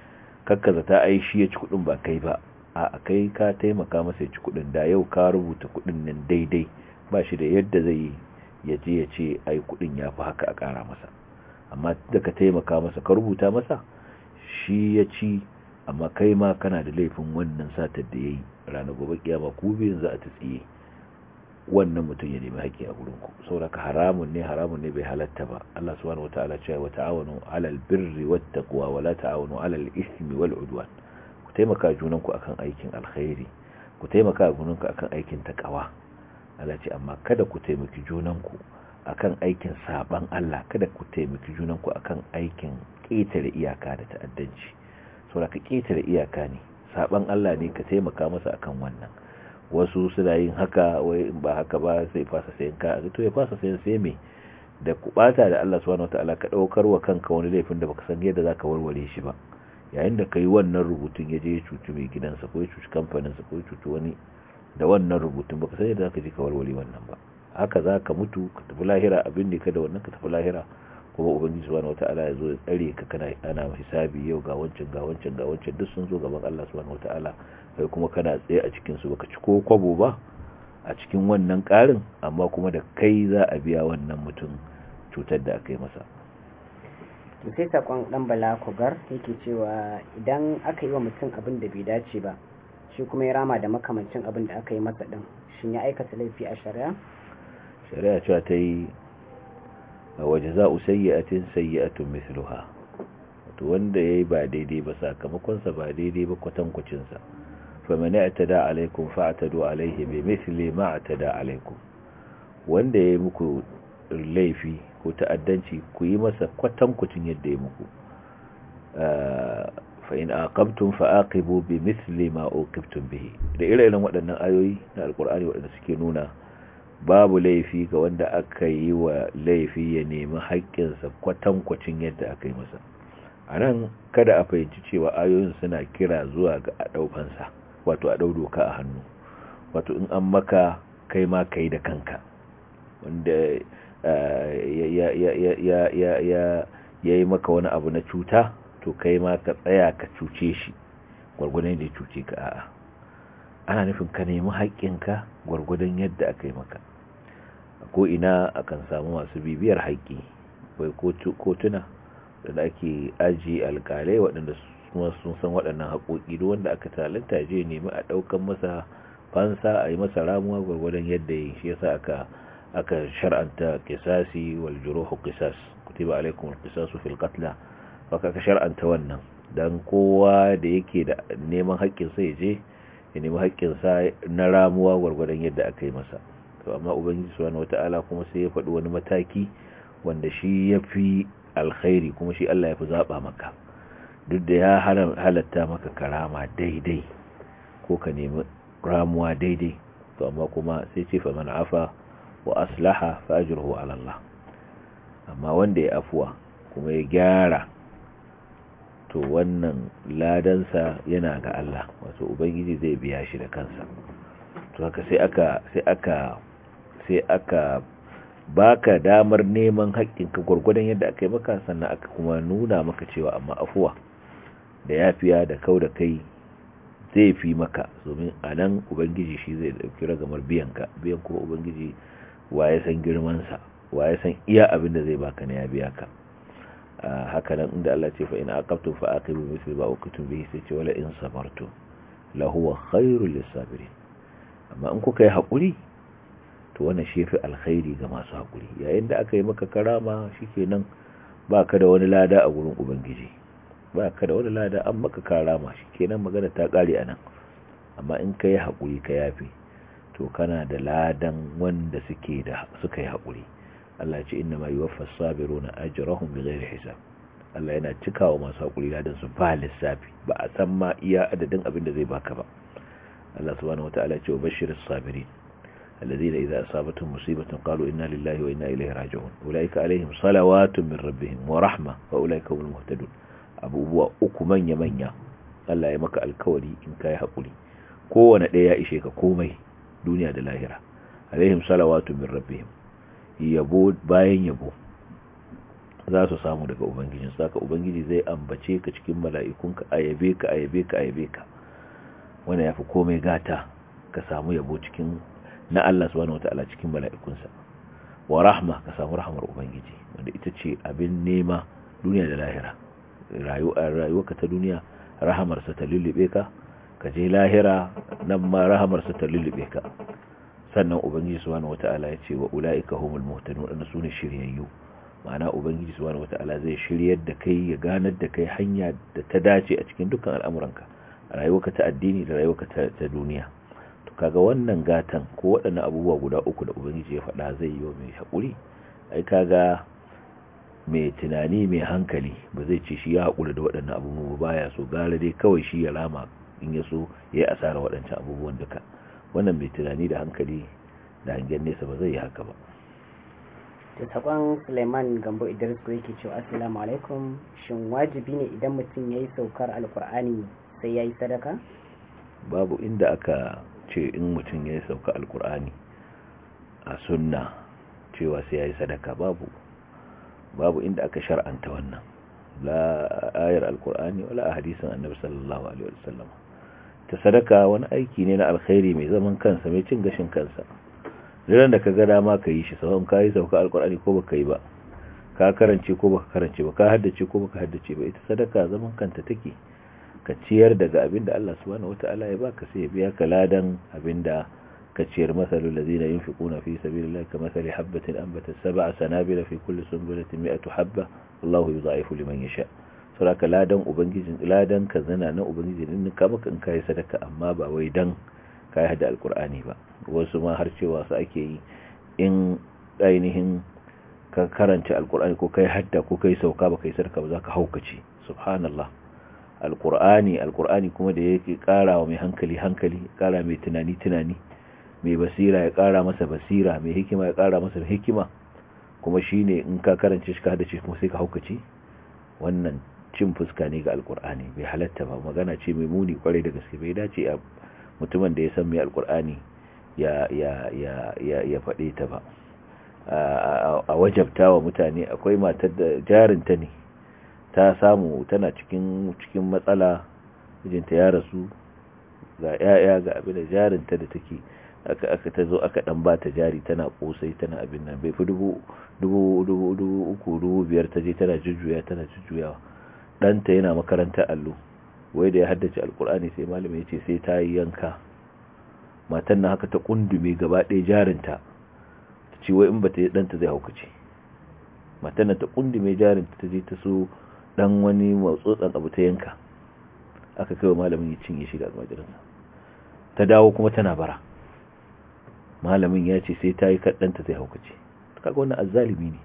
S2: kakkaza ta ai shi ya ci kudin ba kai ba, a kai ka taimaka masa ya ci kudin. Da yau ka rubuta kudin nan daidai, ba shi da yadda zai ya je ya ce ai kudin ya fi haka a kara masa. Amma da ka taimaka masa ka rubuta masa, shi ya ci, amma kai ma kana da laifin wannan satar da yayi. Ranar gobe kiyama ku biyun za a tsiye wannan mutum ya nemi haƙƙi a gurin ku. saboda haramun ne haramun ne bai halatta ba. Allah subhanahu wataala cewa wa ta'awanu 'alal birri wat taqwa wa la ta'awanu 'alal ismi wal 'udwan. Ku taimaka junanku akan aikin alkhairi, ku taimaka junanku akan aikin taqwa. Allah ce amma kada ku taimaki junanku akan aikin saban Allah, kada ku taimaki junanku akan aikin ƙetare iyaka da ta'addanci. saboda ka ƙetare iyaka ne, saban Allah ne, ka taimaka masa akan wannan. Wasu suna yin haka, wai in ba haka ba sai fasa sayan ka, to ya fasa sayan sai me da kubata da Allah subhanahu wataala ka daukar wa kanka wani laifin da baka san yadda zaka warware shi ba. Yayin da kai wannan rubutun yaje ya cuci mai gidansa ko ya cuci kamfanin sa ko ya cuci wani da wannan rubutun, baka san yadda zaka je ka warware wannan ba. Haka zaka mutu ka tafi lahira, abin ne ka da wannan ka tafi lahira, kuma ubangiji subhanahu wataala ya zo ya tsare ka, kana ana hisabi yau ga wancan ga wancan ga wancan duk sun zo gaban Allah subhanahu wataala, kai kuma kana tsaye a cikin su baka ci ko kwabo ba a cikin wannan karin, amma kuma da kai za a biya wannan mutum cutar da aka yi masa.
S1: to sai sakon dan Bala Kogar yake cewa idan aka yi wa mutum abin da bai dace ba, shi kuma ya rama da makamancin abin da aka yi masa din, shin ya aikata laifi a shari'a?
S2: Shari'a cewa ta yi wajaza'u sayyi'atin sayyi'atun mithluha. to wanda yayi ba daidai ba, sakamakon sa ba daidai ba kwatankwacin sa. faman i'tada alaikum fa'tadu alaihi bimithli ma i'tada alaikum. wanda yayi muku laifi ko ta'addanci, ku yi masa kwatankwacin yadda yayi muku. fa in aqabtum fa'aqibu bimithli ma uqibtum bihi. da ire-iren waɗannan ayoyi na alqur'ani waɗanda suke nuna babu laifi ga wanda aka yi wa laifi ya nemi haƙƙinsa kwatankwacin yadda aka yi masa. a nan kada a fahimci cewa ayoyin suna kira zuwa ga a ɗaukansa, wato a ɗau doka a hannu, wato in an maka kai ma kai da kanka. wanda ya yi maka wani abu na cuta, to kai ma ka tsaya ka cuce shi gwargwadon da ya cuce ka. a'a, ana nufin ka nemi haƙƙinka gwargwadon yadda aka yi maka. ko ina akan samu masu bibiyar haƙƙi, bai kotuna da ake aji alƙalai waɗanda sun san waɗannan haƙoƙi, duk wanda aka talanta je nemi a ɗaukan masa fansa, a yi masa ramuwa gwargwadon yadda yi. shi yasa aka aka shar'anta qisasi wal juruhu qisas, kutiba alaikum al qisasu fil qatl. haka aka shar'anta wannan dan kowa da yake da neman haƙƙin sa ya je ya nemi haƙƙin sa na ramuwa gwargwadon yadda aka yi masa. to amma ubangiji subhanahu wataala kuma sai ya faɗi wani mataki wanda shi yafi alkhairi, kuma shi Allah yafi zaba maka. duk da ya halatta maka karama daidai ko ka nemi ramuwa daidai, to amma kuma sai ce fa man afa wa aslaha fa ajruhu ala Allah. amma wanda ya afuwa kuma ya gyara, to wannan ladansa yana ga Allah, wato ubangiji zai biya shi da kansa. to haka sai aka sai aka sai aka baka damar neman haƙƙinka gwargwadon yadda aka yi maka, sannan aka kuma nuna maka cewa amma afuwa da yafiya da kau da kai zai fi maka, domin a nan ubangiji shi zai dauki ragamar biyanka. biyan kuma ubangiji wa ya san girmansa, wa ya san iya abin da zai baka na ya biya ka. haka nan inda Allah ce fa in aqabtum fa aqibu mithli ma uqibtum bihi, sai ce wala in sabartum la huwa khairul lisabirin. amma in kuka yi haƙuri, to wannan shi fi alkhairi ga masu haƙuri. yayin da aka yi maka karama, shikenan baka da wani lada a gurin ubangiji, baka da wani lada, an maka karama, shikenan magana ta kare anan. amma in kai haƙuri ka yafi, to kana da ladan wanda suke da suka yi haƙuri. Allah ya ce inna ma yuwaffas sabiruna ajrahum bighairi hisab. Allah yana cikawa masu haƙuri ladan su ba lissafi, ba a san ma iya adadin abin da zai baka ba. Allah subhanahu wataala ya ce bashiris sabirin alladhina idza asabatuhum musibatun qalu inna lillahi wa inna ilayhi raji'un ulaika alaihim salawatun min rabbihim wa rahma wa ulaika humul muhtadun. abubuwa uku manya manya Allah ya maka alkawari in kai haƙuri, kowane ɗaya ya ishe ka komai duniya da lahira. alaihim salawatun min rabbihim, yabo bayan yabo, za su samu daga ubangijin saka ubangiji zai ambace ka cikin mala'ikunka ayabe ka ayabe ka ayabe ka wanda yafi komai gata ka samu yabo cikin na Allah subhanahu wataala cikin mala'ikunsa wa rahma ka samu rahmar ubangiji wanda ita ce abin nema duniya da lahira rayuwarka ta duniya rahamarsa ta lullube ka ka je lahira nan ma rahamarsa ta lullube ka sannan ubangiji subhanahu wataala ya ce wa ulaika humul muhtadun wannan sune shiryayyu ma'ana ubangiji subhanahu wataala zai shiryar da kai ya ganar da kai hanya da ta dace a cikin dukkan al'amuranka a rayuwarka ta addini da rayuwarka ta duniya to kaga wannan gatan ko waɗannan abubuwa guda uku da ubangiji ya faɗa zai yi wa mai haƙuri ai kaga mai tunani mai hankali ba zai ce shi ya haƙura da waɗannan abubuwa baya so gara dai kawai shi ya rama in ya so ya yi asara waɗancan abubuwan duka wannan mai tunani da hankali da hangen nesa ba zai yi haka ba.
S1: da sakon Suleiman Gambo Idris ko yake cewa assalamu alaikum, shin wajibi ne idan mutum yayi saukar alkur'ani sai yayi sadaka?
S2: Babu inda aka ce in mutum yayi saukar alkur'ani a sunna cewa sai yayi sadaka, babu babu inda aka shar'anta wannan, la ayar alkur'ani wala hadisin annabi sallallahu alaihi wasallam. ta sadaka wani aiki ne na alkhairi mai zaman kansa mai cin gashin kansa. Jiran da ka ga dama ka yi shi, sawon ka yi sauka alkur'ani ko baka yi ba, ka karance ko baka karance ba, ka haddace ko baka haddace ba, ita sadaka zaman kanta take. Ka ciyar daga abinda Allah subhanahu wata'ala ya baka sai ya biya ka ladan abinda ka ciyar. Masalul ladina yunfiquna fi sabilillahi kamathali habatin anbatat sab'a sanabila fi kulli sunbulatin mi'atu habba wallahu yudha'ifu liman yasha. Saboda ladan ubangijin ladan ka zana na ubangiji din ka maka in kai sadaka, amma ba wai dan kai hada alkur'ani ba. Wasu ma har cewa su ake yi in ainihin ka karanta alkur'ani ko kai hadda ko kai sauka ba kai sadaka ba za ka haukace. Subhanallah, alkur'ani alkur'ani kuma da yake kara wa mai hankali hankali, kara mai tunani tunani, mai basira ya kara masa basira, mai hikima ya kara masa hikima, kuma shine in ka karance shi ka haddace kuma sai ka haukace. Wannan cin fuska ne ga alkur'ani, bai halatta ba, magana ce mai muni kwarai da gaske. Bai dace a mutumin da ya san mai alkur'ani ya ya ya ya ya faɗe ta ba. A wajabta wa mutane, akwai matar da jarinta ne ta samu tana cikin cikin matsala, mijinta ya rasu, ga yaya ga abin da jarinta da take aka aka tazo aka dan ba ta jari, tana kosai tana abin nan bai fi dubu dubu dubu dubu uku dubu biyar ta je tana jujjuya tana jujjuyawa. Ɗanta yana makarantar allo, wai da ya haddace alkur'ani sai malami ya ce sai ta yi yanka. Matan nan haka ta kundume gaba ɗaya jarinta, ta ce wai in ba ta yi ɗanta zai haukace. Matan nan ta kundume jarinta, ta je ta so ɗan wani matsotsan abu ta yanka, aka kai wa malamin ya cinye shi da almajiransa. Ta dawo kuma tana bara, malamin ya ce sai ta yi kaɗanta zai haukace. Kaga wannan azzalimi ne,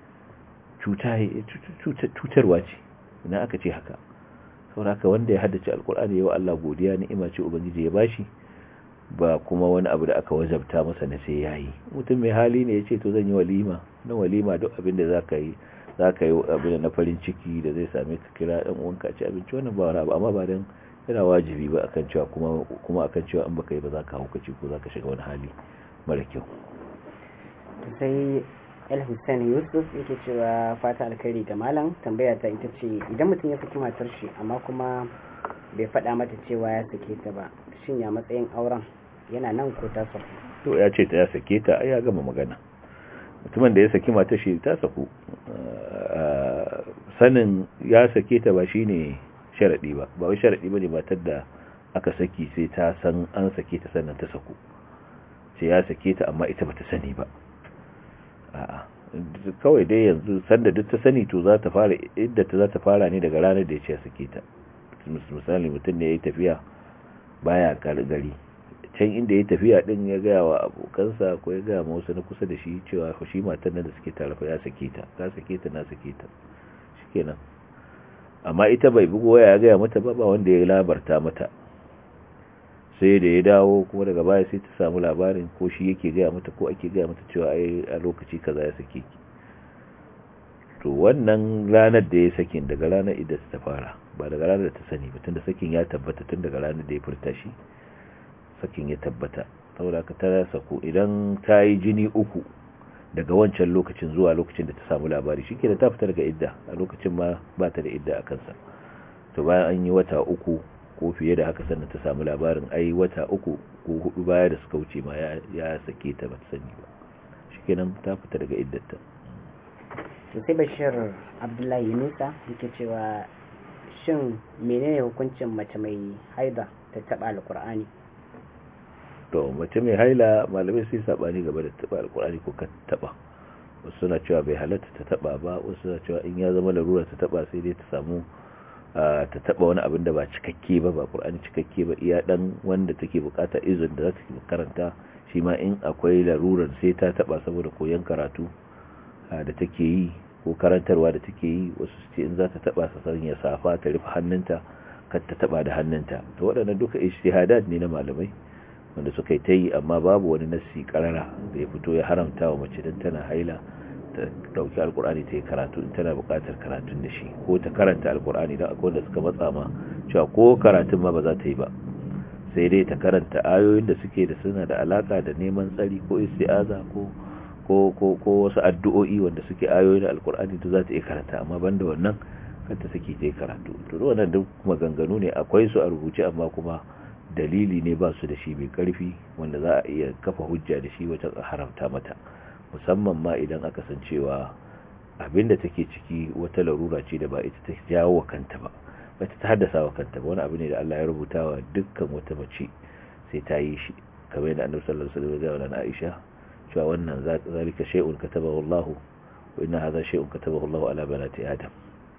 S2: cutarwa ce ina aka ce haka. Saboda haka wanda ya haddace alkur'ani yawa Allah godiya, ni'ima ce ubangiji ya bashi, ba kuma wani abu da aka wajabta masa na sai yayi. Mutum mai hali ne yace to zan yi walima, na walima duk abin da zaka yi zaka yi abin na farin ciki da zai same ka, kira dan uwanka ci abinci, wannan ba wani abu, amma ba dan yana wajibi ba akan cewa kuma kuma akan cewa in baka yi ba zaka hukaci ko zaka shiga wani hali mara kyau.
S1: Sai El Hussein Yusuf yake cewa fata alkhairi ga malam, tambaya ta ita ce idan mutum ya saki matar shi amma kuma bai faɗa mata cewa ya sake ta ba, shin ya matsayin auren, yana nan ko ta saku?
S2: To ya ce ta ya sake ta, ai ya gama magana. Mutumin da ya saki matar shi ta saku. Sanin ya sake ta ba shine sharadi ba, ba wai sharadi bane matar da aka saki sai ta san an sake ta sannan ta saku. Sai ya sake ta amma ita bata sani ba. A'a, kawai dai yanzu sanda duk ta sani to za ta fara idda ta za ta fara ne daga ranar da ya ce sake ta. Misali mutum ne ya yi tafiya baya gari, can inda ya tafiya din ya gaya wa abokansa ko ya gaya ma wasu na kusa da shi cewa shi matan nan da suke tarafa ya sake ta, ka sake ta na sake ta, shikenan. Amma ita bai bugo waya ya gaya mata ba, ba wanda ya labarta mata. Sai da ya dawo kuma daga baya sai ta samu labarin, ko shi yake gaya mata ko ake gaya mata cewa ai a lokaci kaza ya sake ki. To wannan ranar da ya sakin daga ranar idan ta fara, ba daga ranar da ta sani ba, tunda sakin ya tabbata tun daga ranar da ya furta shi, sakin ya tabbata. Saboda ka ta sako idan ta yi jini uku daga wancan lokacin zuwa lokacin da ta samu labari shi ke da ta fita daga idda a lokacin ma ba ta da idda a kansa. To bayan an yi wata uku ko fiye da haka sannan ta samu labarin ai wata uku ko hudu baya da suka wuce ma ya sake ta ba ta sani ba, shi kenan ta fita daga iddata.
S1: to sai Bashir Abdullahi Yunusa yake cewa shin menene hukuncin mace mai haida ta taba alkur'ani?
S2: To mace mai haila malamai sai sabani game da taba alkur'ani ko kan taba. Wasu suna cewa bai halatta ta taba ba, wasu suna cewa in ya zama larura ta taba sai dai ta samu ta taba wani abin da ba cikakke ba, ba qur'ani cikakke ba, iya dan wanda take bukata izin da za ta karanta shi ma in akwai larurar sai ta taba saboda koyon karatu da take yi ko karantarwa da take yi. Wasu su ce in za ta taba sa sanya safa ta rufe hannunta kar ta taba da hannunta. To waɗannan duka ijtihadat ne na malamai wanda suka yi ta yi, amma babu wani nassi karara da ya fito ya haramta wa mace dan tana haila ta dauki alkur'ani ta yi karatu in tana buƙatar karatun da shi, ko ta karanta alkur'ani don akwai wanda suka matsa ma cewa ko karatun ma ba za ta yi ba, sai dai ta karanta ayoyin da suke da suna da alaka da neman tsari ko isti'aza ko ko ko ko wasu addu'o'i wanda suke ayoyin alkur'ani da za ta iya karanta, amma banda wannan kanta take ta yi karatu. To wannan duk maganganu ne, akwai su a rubuce amma kuma dalili ne ba su da shi mai karfi wanda za a iya kafa hujja da shi wajen haramta mata, musamman ma idan aka san cewa abinda take ciki wata larura ce da ba ita ta jawo wa kanta ba, ba ta haddasa wa kanta ba, wani abu ne da Allah ya rubuta wa dukkan wata mace sai ta yi shi, kamar yadda Annabi sallallahu alaihi wasallam ya ga Aisha cewa wannan zalika shay'un katabahu Allah wa inna hadha shay'un katabahu Allah ala banati Adam.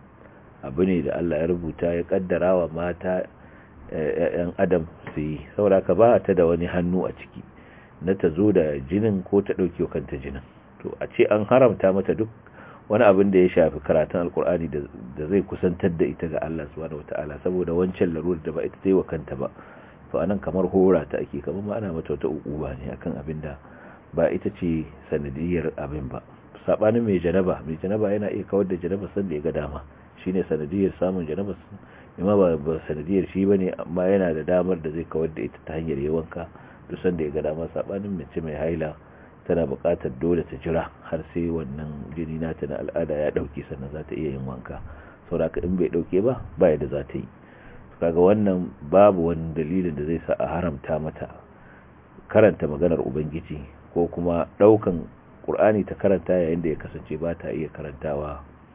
S2: Abu ne da Allah ya rubuta ya kaddara wa mata yan Adam su yi, saboda ka ba ta da wani hannu a ciki na ta zo da jinin ko ta dauke kanta jinin. To a ce an haramta mata duk wani abin da ya shafi karatun alkur'ani da zai kusantar da ita ga Allah subhanahu wataala saboda wancan larurar da ba ita ta yi wa kanta ba, to anan kamar hora ta ake, kamar ma ana mata wata ukuba ne akan abin da ba ita ce sanadiyar abin ba. Sabanin mai janaba, mai janaba yana iya kawar da janaba sanda ya ga dama, shine sanadiyar samun janaba, amma ba, ba sanadiyar shi bane, amma yana da damar da zai kawar da ita ta hanyar yawanka duk sanda ya ga dama. Sabanin mace mai haila tana buƙatar dole ta jira har sai wannan jini nata na al'ada ya dauke sannan za ta iya yin wanka, saboda in bai dauke ba ba yadda za ta yi. Kaga wannan babu wani dalilin da zai sa a haramta mata karanta maganar ubangiji ko kuma daukan qur'ani ta karanta yayin da ya kasance ba ta iya karantawa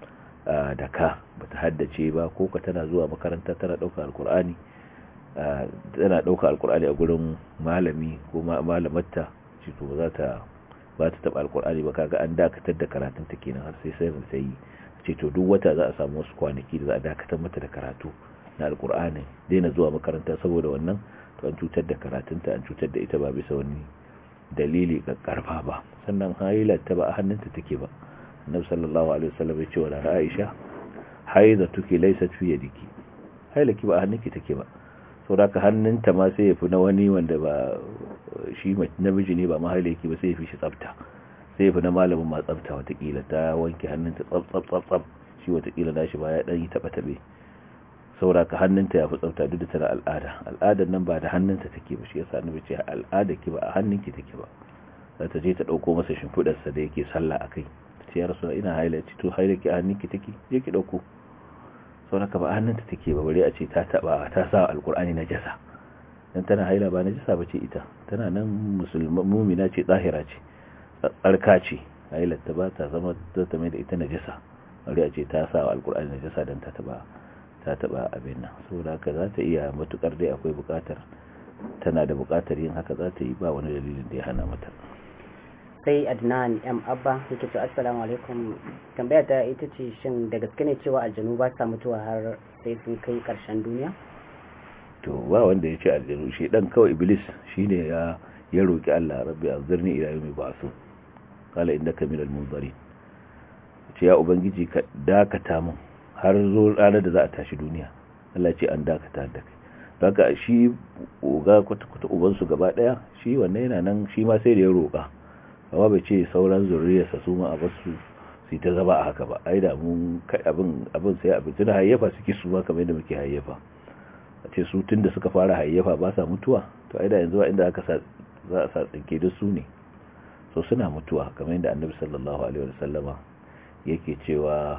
S2: da ka, ba ta haddace ba, ko ka tana zuwa makaranta tana dauka alqur'ani tana dauka alqur'ani a gurin malami ko malamarta, shi to ba za ta ba ta taba alqur'ani ba. Kaga an dakatar da karatun ta kenan har sai sai ta yi ce to duk wata za a samu wasu kwanaki da za a dakatar mata da karatu na alqur'ani, daina zuwa makaranta saboda wannan, to an cutar da karatunta, an cutar da ita ba bisa wani dalili ga karfa ba. Sannan haila ta ba a hannunta take ba. Annabi sallallahu alaihi wasallam ya ce wa Aisha haidatuki laysat fi yadiki, hailaki ba a hannunki take ba, saboda ka hannunta ma sai yafi na wani wanda ba shi namiji ne ba ma hailaki ba, sai yafi shi tsafta, sai yafi na malamin ma tsafta. Watakila ta wanke hannunta tsaf tsaf tsaf tsaf, shi watakila nashi ba ya dan yi taba tabe, saboda ka hannunta yafi tsafta duk da tana al'ada. Al'adar nan ba da hannunta take ba, shi yasa annabi ce al'ada ki ba a hannunki take ba. Za ta je ta dauko masa shimfidar sa da yake sallah akai, ta ce ya rasul ina haila, ce to haila ki a hannunki take, je ki dauko. saboda ka ba a hannunta take ba, bare a ce ta taba ta sa alqur'ani najasa. Dan tana haila ba najasa bace ita, tana nan musulma mu'mina ce, zahira ce, tsarka ce, haila ta ba ta zama ta mai da ita najasa, bare a ce ta sa alqur'ani najasa dan ta taba ta taba abin nan. Saboda haka za ta iya, matukar dai akwai bukatar, tana da bukatar yin haka za ta yi, ba wani dalilin da ya hana mata.
S1: Sai Adnan M Abba yake cewa assalamu alaikum, tambaya ta ita ce shin da gaske ne cewa aljanu ba sa mutuwa har sai sun kai karshen duniya?
S2: To ba wanda ya ce aljanu, shi dan kawai iblis shine ya ya roki Allah, rabbi anzirni ila yawmi ba'su, qala innaka minal munzirin, ce ya ubangiji ka dakata mun har zo ranar da za a tashi duniya. Allah ce an dakata da kai. Daga shi uga kwata-kwata ubansu gaba daya, shi wannan yana nan, shi ma sai da ya roƙa, amma bai ce sauran zuriyarsa su ma a basu su ta zaba a haka ba. Ai da mun kai abin abin sai abin tuna hayyafa suke su ma kamar yadda muke hayyafa, a ce su tun da suka fara hayyafa ba sa mutuwa, to ai da yanzu ba inda aka sa za a sa tsinke da su ne. so suna mutuwa kamar yadda annabi sallallahu alaihi wasallama yake cewa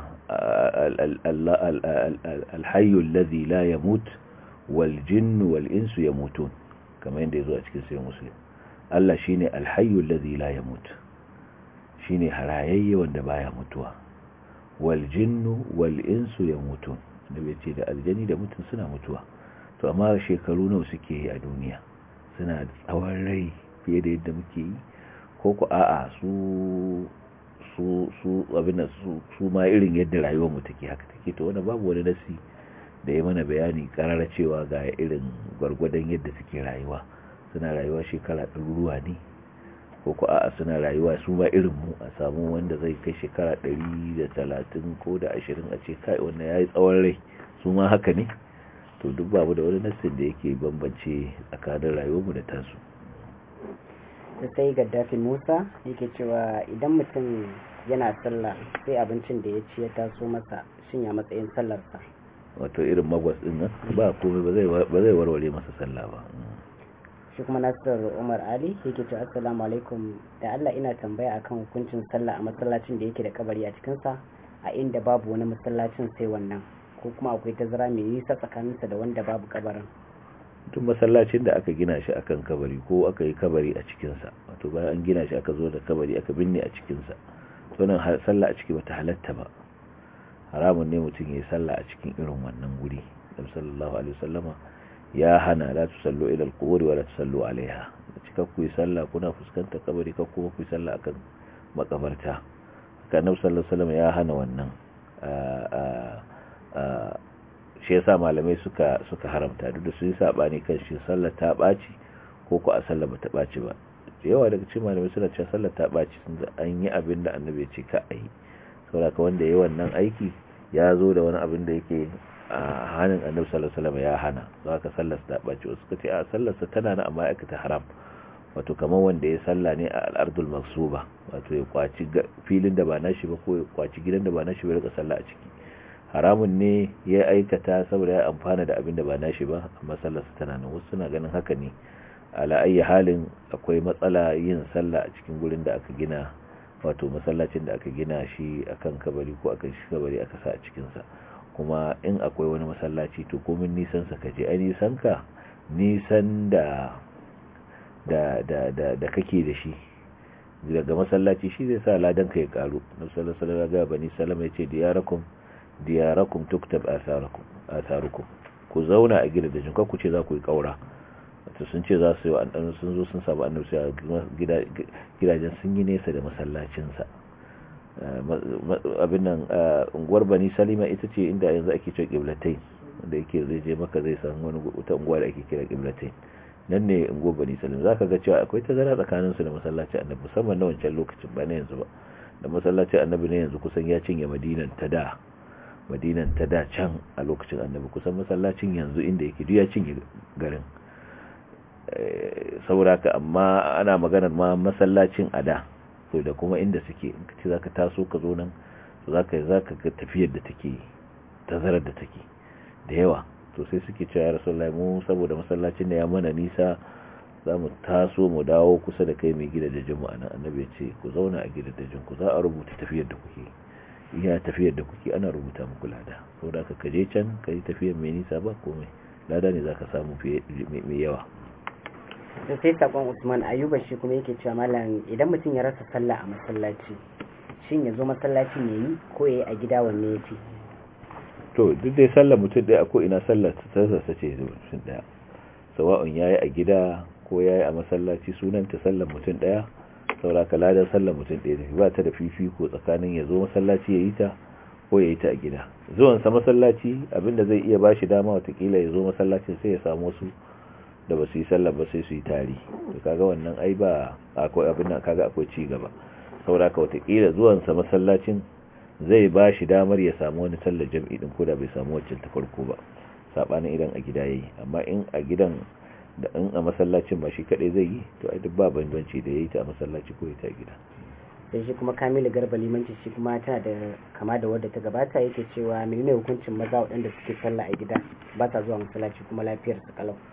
S2: alhayyu alladhi la yamut wal jinnu wal insu yamutun kamar yadda yazo a cikin sahih muslim Allah shine alhayyu alladhi la yamut shine harayayye wanda baya mutuwa wal jinnu wal insu yamutun da yace da aljani da mutum suna mutuwa to amma shekaru nawa suke yi a duniya suna da tsawon rai fiye da yadda muke yi ko ku a'a su su su abin su su ma irin yadda rayuwar mu take haka take to wannan babu wani nasi da ya mana bayani karara cewa ga irin gwargwadon yadda suke rayuwa suna rayuwa shekara ɗaruruwa ne ko ku a'a suna rayuwa su ma irin mu a samu wanda zai kai shekara ɗari da talatin ko da ashirin a ce kai wannan yayi tsawon rai su ma haka ne to duk babu da wani nasin da yake bambance tsakanin rayuwarmu da tasu.
S1: da sai Gaddafi Musa yake cewa idan mutum yana sallah sai abincin da ya ci ya taso masa shin ya matsayin sallarsa
S2: wato irin magwas din nan ba komai ba zai ba zai warware masa sallah ba.
S1: shi kuma Nasir Umar Ali yake cewa assalamu alaikum da Allah ina tambaya akan hukuncin sallah a masallacin da yake da kabari a cikin sa a inda babu wani masallacin sai wannan ko kuma akwai tazara mai nisa tsakaninsa da wanda babu kabarin.
S2: Tun masallacin da aka gina shi akan kabari ko aka yi kabari a cikinsa wato bayan an gina shi aka zo da kabari aka binne a cikinsa to nan sallah a ciki bata halatta ba haramun ne mutum ya yi sallah a cikin irin wannan guri Nabi sallallahu alaihi wasallama ya hana la tusallu ila al-qubur wa la tusallu alaiha cika ku yi sallah kuna fuskantar kabari ka kuma ku yi sallah akan makabarta ka Nabi sallallahu alaihi wasallama ya hana wannan shi yasa malamai suka suka haramta duk da su yi sabani kan shi sallar ta baci ko ko a sallar ba ta baci ba yawa daga cikin malamai suna cewa sallar ta baci sun ga an yi abin da annabi ya ce ka ayi saboda ka wanda yayi wannan aiki ya zo da wani abin da yake a hannun annabi sallallahu alaihi wasallam ya hana zaka sallar ta baci wasu suka ce a sallar sa tana nan amma aka ta haram wato kamar wanda ya salla ne a al-ardul maksuba wato ya kwaci filin da ba nashi ba ko ya kwaci gidan da ba nashi ba ya rika sallah a ciki haramun ne ya aikata saboda ya amfana da abin da ba nashi ba amma sallarsa tana nan wasu suna ganin haka ne ala ayi halin akwai matsala yin sallah a cikin gurin da aka gina wato masallacin da aka gina shi akan kabari ko akan shi kabari aka sa a cikin sa kuma in akwai wani masallaci to komin nisan sa kaje ai nisan ka nisan da da da da, da kake da shi daga masallaci shi zai sa ladan ka ya karu nabi sallallahu alaihi wasallam ga bani sallama yace diyarakum diyarakum tuktab atharukum atharukum ku zauna a gidajen ku ku ce za ku yi kaura wato sun ce za su yi annabi sun zo sun saba annabi sai gidajen sun yi nesa da masallacin sa abin nan unguwar Bani Salima ita ce inda yanzu ake cewa Qiblatain da yake zai je maka zai san wani wata unguwa da ake kira Qiblatain nan ne unguwar Bani Salima zaka ga cewa akwai tazara tsakanin su da masallacin annabi musamman na wancan lokacin ba na yanzu ba da masallacin annabi ne yanzu kusan ya cinye Madinan ta da Madinan ta da can a lokacin annabi kusan masallacin yanzu inda yake duk ya cinye garin sauraka amma ana maganar ma masallacin ada to da kuma inda suke in kace zaka taso ka zo nan to zaka zaka ga tafiyar da take tazarar da take da yawa to sai suke cewa ya Rasulullahi mu saboda masallacin da ya mana nisa zamu taso mu dawo kusa da kai mai gidajen mu anan annabi ya ce ku zauna a gidajen ku za a rubuta tafiyar da kuke iya tafiyar da kuke ana rubuta muku lada saboda ka kaje can kai tafiyar mai nisa ba komai lada ne zaka samu fiye mai yawa.
S1: da sai sakon Usman Ayuba shi kuma yake cewa mallam idan mutum ya rasa sallah a masallaci shin ya zo masallacin yayi ko yayi a gida wanne yake
S2: to duk dai sallar mutum ɗaya ko ina sallar ta ta ce mutum ɗaya sawa'un yayi a gida ko yayi a masallaci sunanta sallar mutum ɗaya saboda ka ladan sallar mutum ɗaya ne ba ta da fifiko tsakanin ya zo masallaci ya yi ta ko ya yi ta a gida zuwan sa masallaci abinda zai iya bashi dama watakila ya zo masallacin sai ya samu wasu da ba su yi sallar ba sai su yi tari to kaga wannan ai ba akwai abin nan kaga akwai ci gaba saboda ka watakila zuwan sa masallacin zai bashi damar ya samu wani sallar jami'i din ko da bai samu wacce ta farko ba sabanin idan a gida yayi amma in a gidan da in a masallacin ba shi kadai zai yi to ai duk ba bambanci da yayi ta a masallaci ko ita a gida.
S1: sai shi kuma Kamilu Garba limanci shi kuma tana da kama da wadda ta gabata yake cewa menene hukuncin maza waɗanda suke sallah a gida ba sa zuwa masallaci kuma lafiyar su kalau.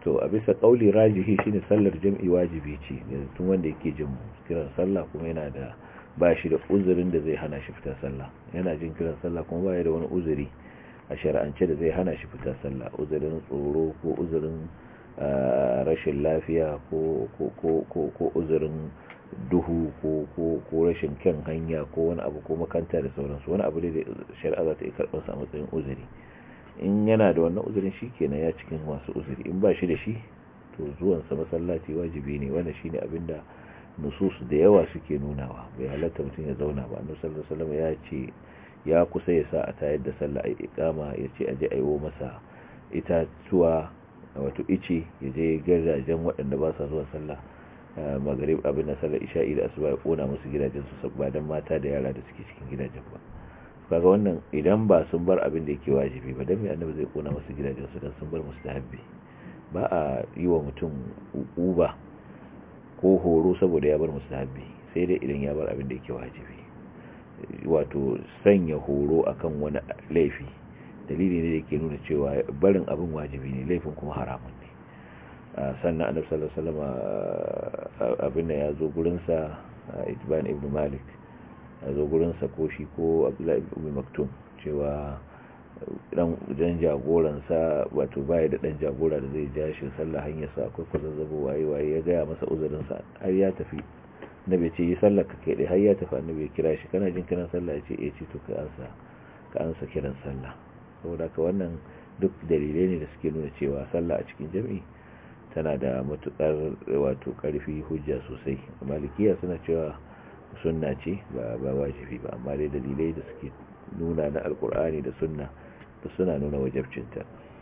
S2: to a bisa kauli rajihi shine sallar jam'i wajibi ce tun wanda yake jin kiran sallah kuma yana da ba shi da uzurin da zai hana shi fita sallah, yana jin kiran sallah kuma ba ya da wani uzuri a shari'ance da zai hana shi fita sallah, uzurin tsoro ko uzurin rashin lafiya ko ko uzurin duhu ko rashin kyan hanya ko wani abu ko makanta da sauransu, wani abu da shari'a za ta yi karɓar sa a matsayin uzuri. In yana da wannan uzurin shi kenan ya cikin masu uzuri, in ba shi da shi to zuwansa masallaci wajibi ne. wannan shine abinda nusus da yawa suke nunawa. Bai halatta mutum ya zauna ba. Annabi sallallahu alaihi wasallam ya ce ya kusa ya sa a tayar da sallah ai iqama, ya ce aje aiwo masa itatuwa wato ice, ya je gardajen waɗanda ba sa zuwa sallah magrib abin da sallar isha'i da asuba ya kona musu gidajen su ba dan mata da yara da suke cikin gidajen ba. kaga wannan idan ba sun bar abin da yake wajibi ba, dan me annabi zai kona musu gidajen su dan sun bar mustahabbi? Ba a yi wa mutum uba ko horo saboda ya bar mustahabbi, sai dai idan ya bar abin da yake wajibi. Wato sanya horo akan wani laifi dalili ne da yake nuna cewa barin abin wajibi ne, laifin kuma haramun ne. sannan annabi sallallahu alaihi wasallam abin da yazo gurin sa Itban ibn Malik yazo gurin sa ko shi ko Abdullah ibn Maktum cewa dan dan jagoran sa wato baya da dan jagora da zai ja shi sallah hanyar sa akwai kwazazzabo waye waye ya ga masa uzurin sa har ya tafi. Nabi ce yi sallar ka kai dai har ya tafi. Annabi ya kira shi, kana jin kiran sallah? Ya ce eh, ce to ka ansa ka ansa kiran sallah. saboda ka wannan duk dalilai ne da suke nuna cewa sallah a cikin jami'i tana da matukar wato karfi hujja sosai. Malikiya suna cewa sunna ce ba ba wajibi ba, amma dai dalilai da suke nuna na alkur'ani da sunna da suna nuna wajibcinta.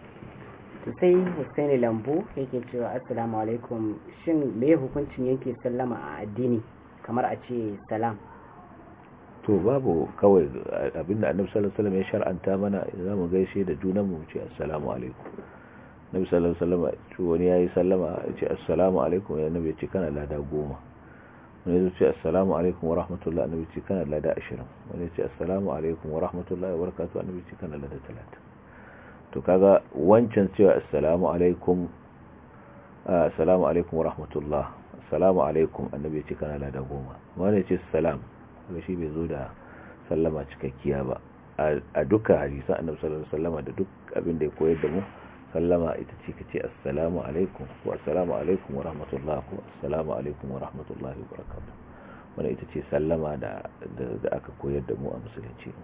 S1: sai Hussaini Lambu yake cewa assalamu alaikum, shin me hukuncin yanke sallama a addini kamar a ce salam?
S2: To babu, kawai abinda annabi sallallahu alaihi wasallam ya shar'anta mana idan mu gaishe da junan mu ce assalamu alaikum. Nabi sallallahu alaihi wasallam to wani yayi sallama ya ce assalamu alaikum, ya nabi ya ce kana lada goma. Wani ya ce assalamu alaikum wa rahmatullahi, annabi ya ce kana lada ashirin. Wani ya ce assalamu alaikum wa rahmatullahi wa barakatuh, annabi ya ce kana lada talatin. To kaga wancan cewa assalamu alaikum assalamu alaikum wa rahmatullah, assalamu alaikum, annabi ya ce kana lada goma. Wani ya ce salam, kaga shi bai zo da sallama cikakkiya ba. A duka hadisan annabi sallallahu alaihi wasallam da duk abin da ya koyar da mu, sallama ita ce kace assalamu alaikum wa assalamu alaikum wa rahmatullah ko assalamu alaikum wa rahmatullahi wa barakatuh. Wannan ita ce sallama da da aka koyar da mu a musulunci.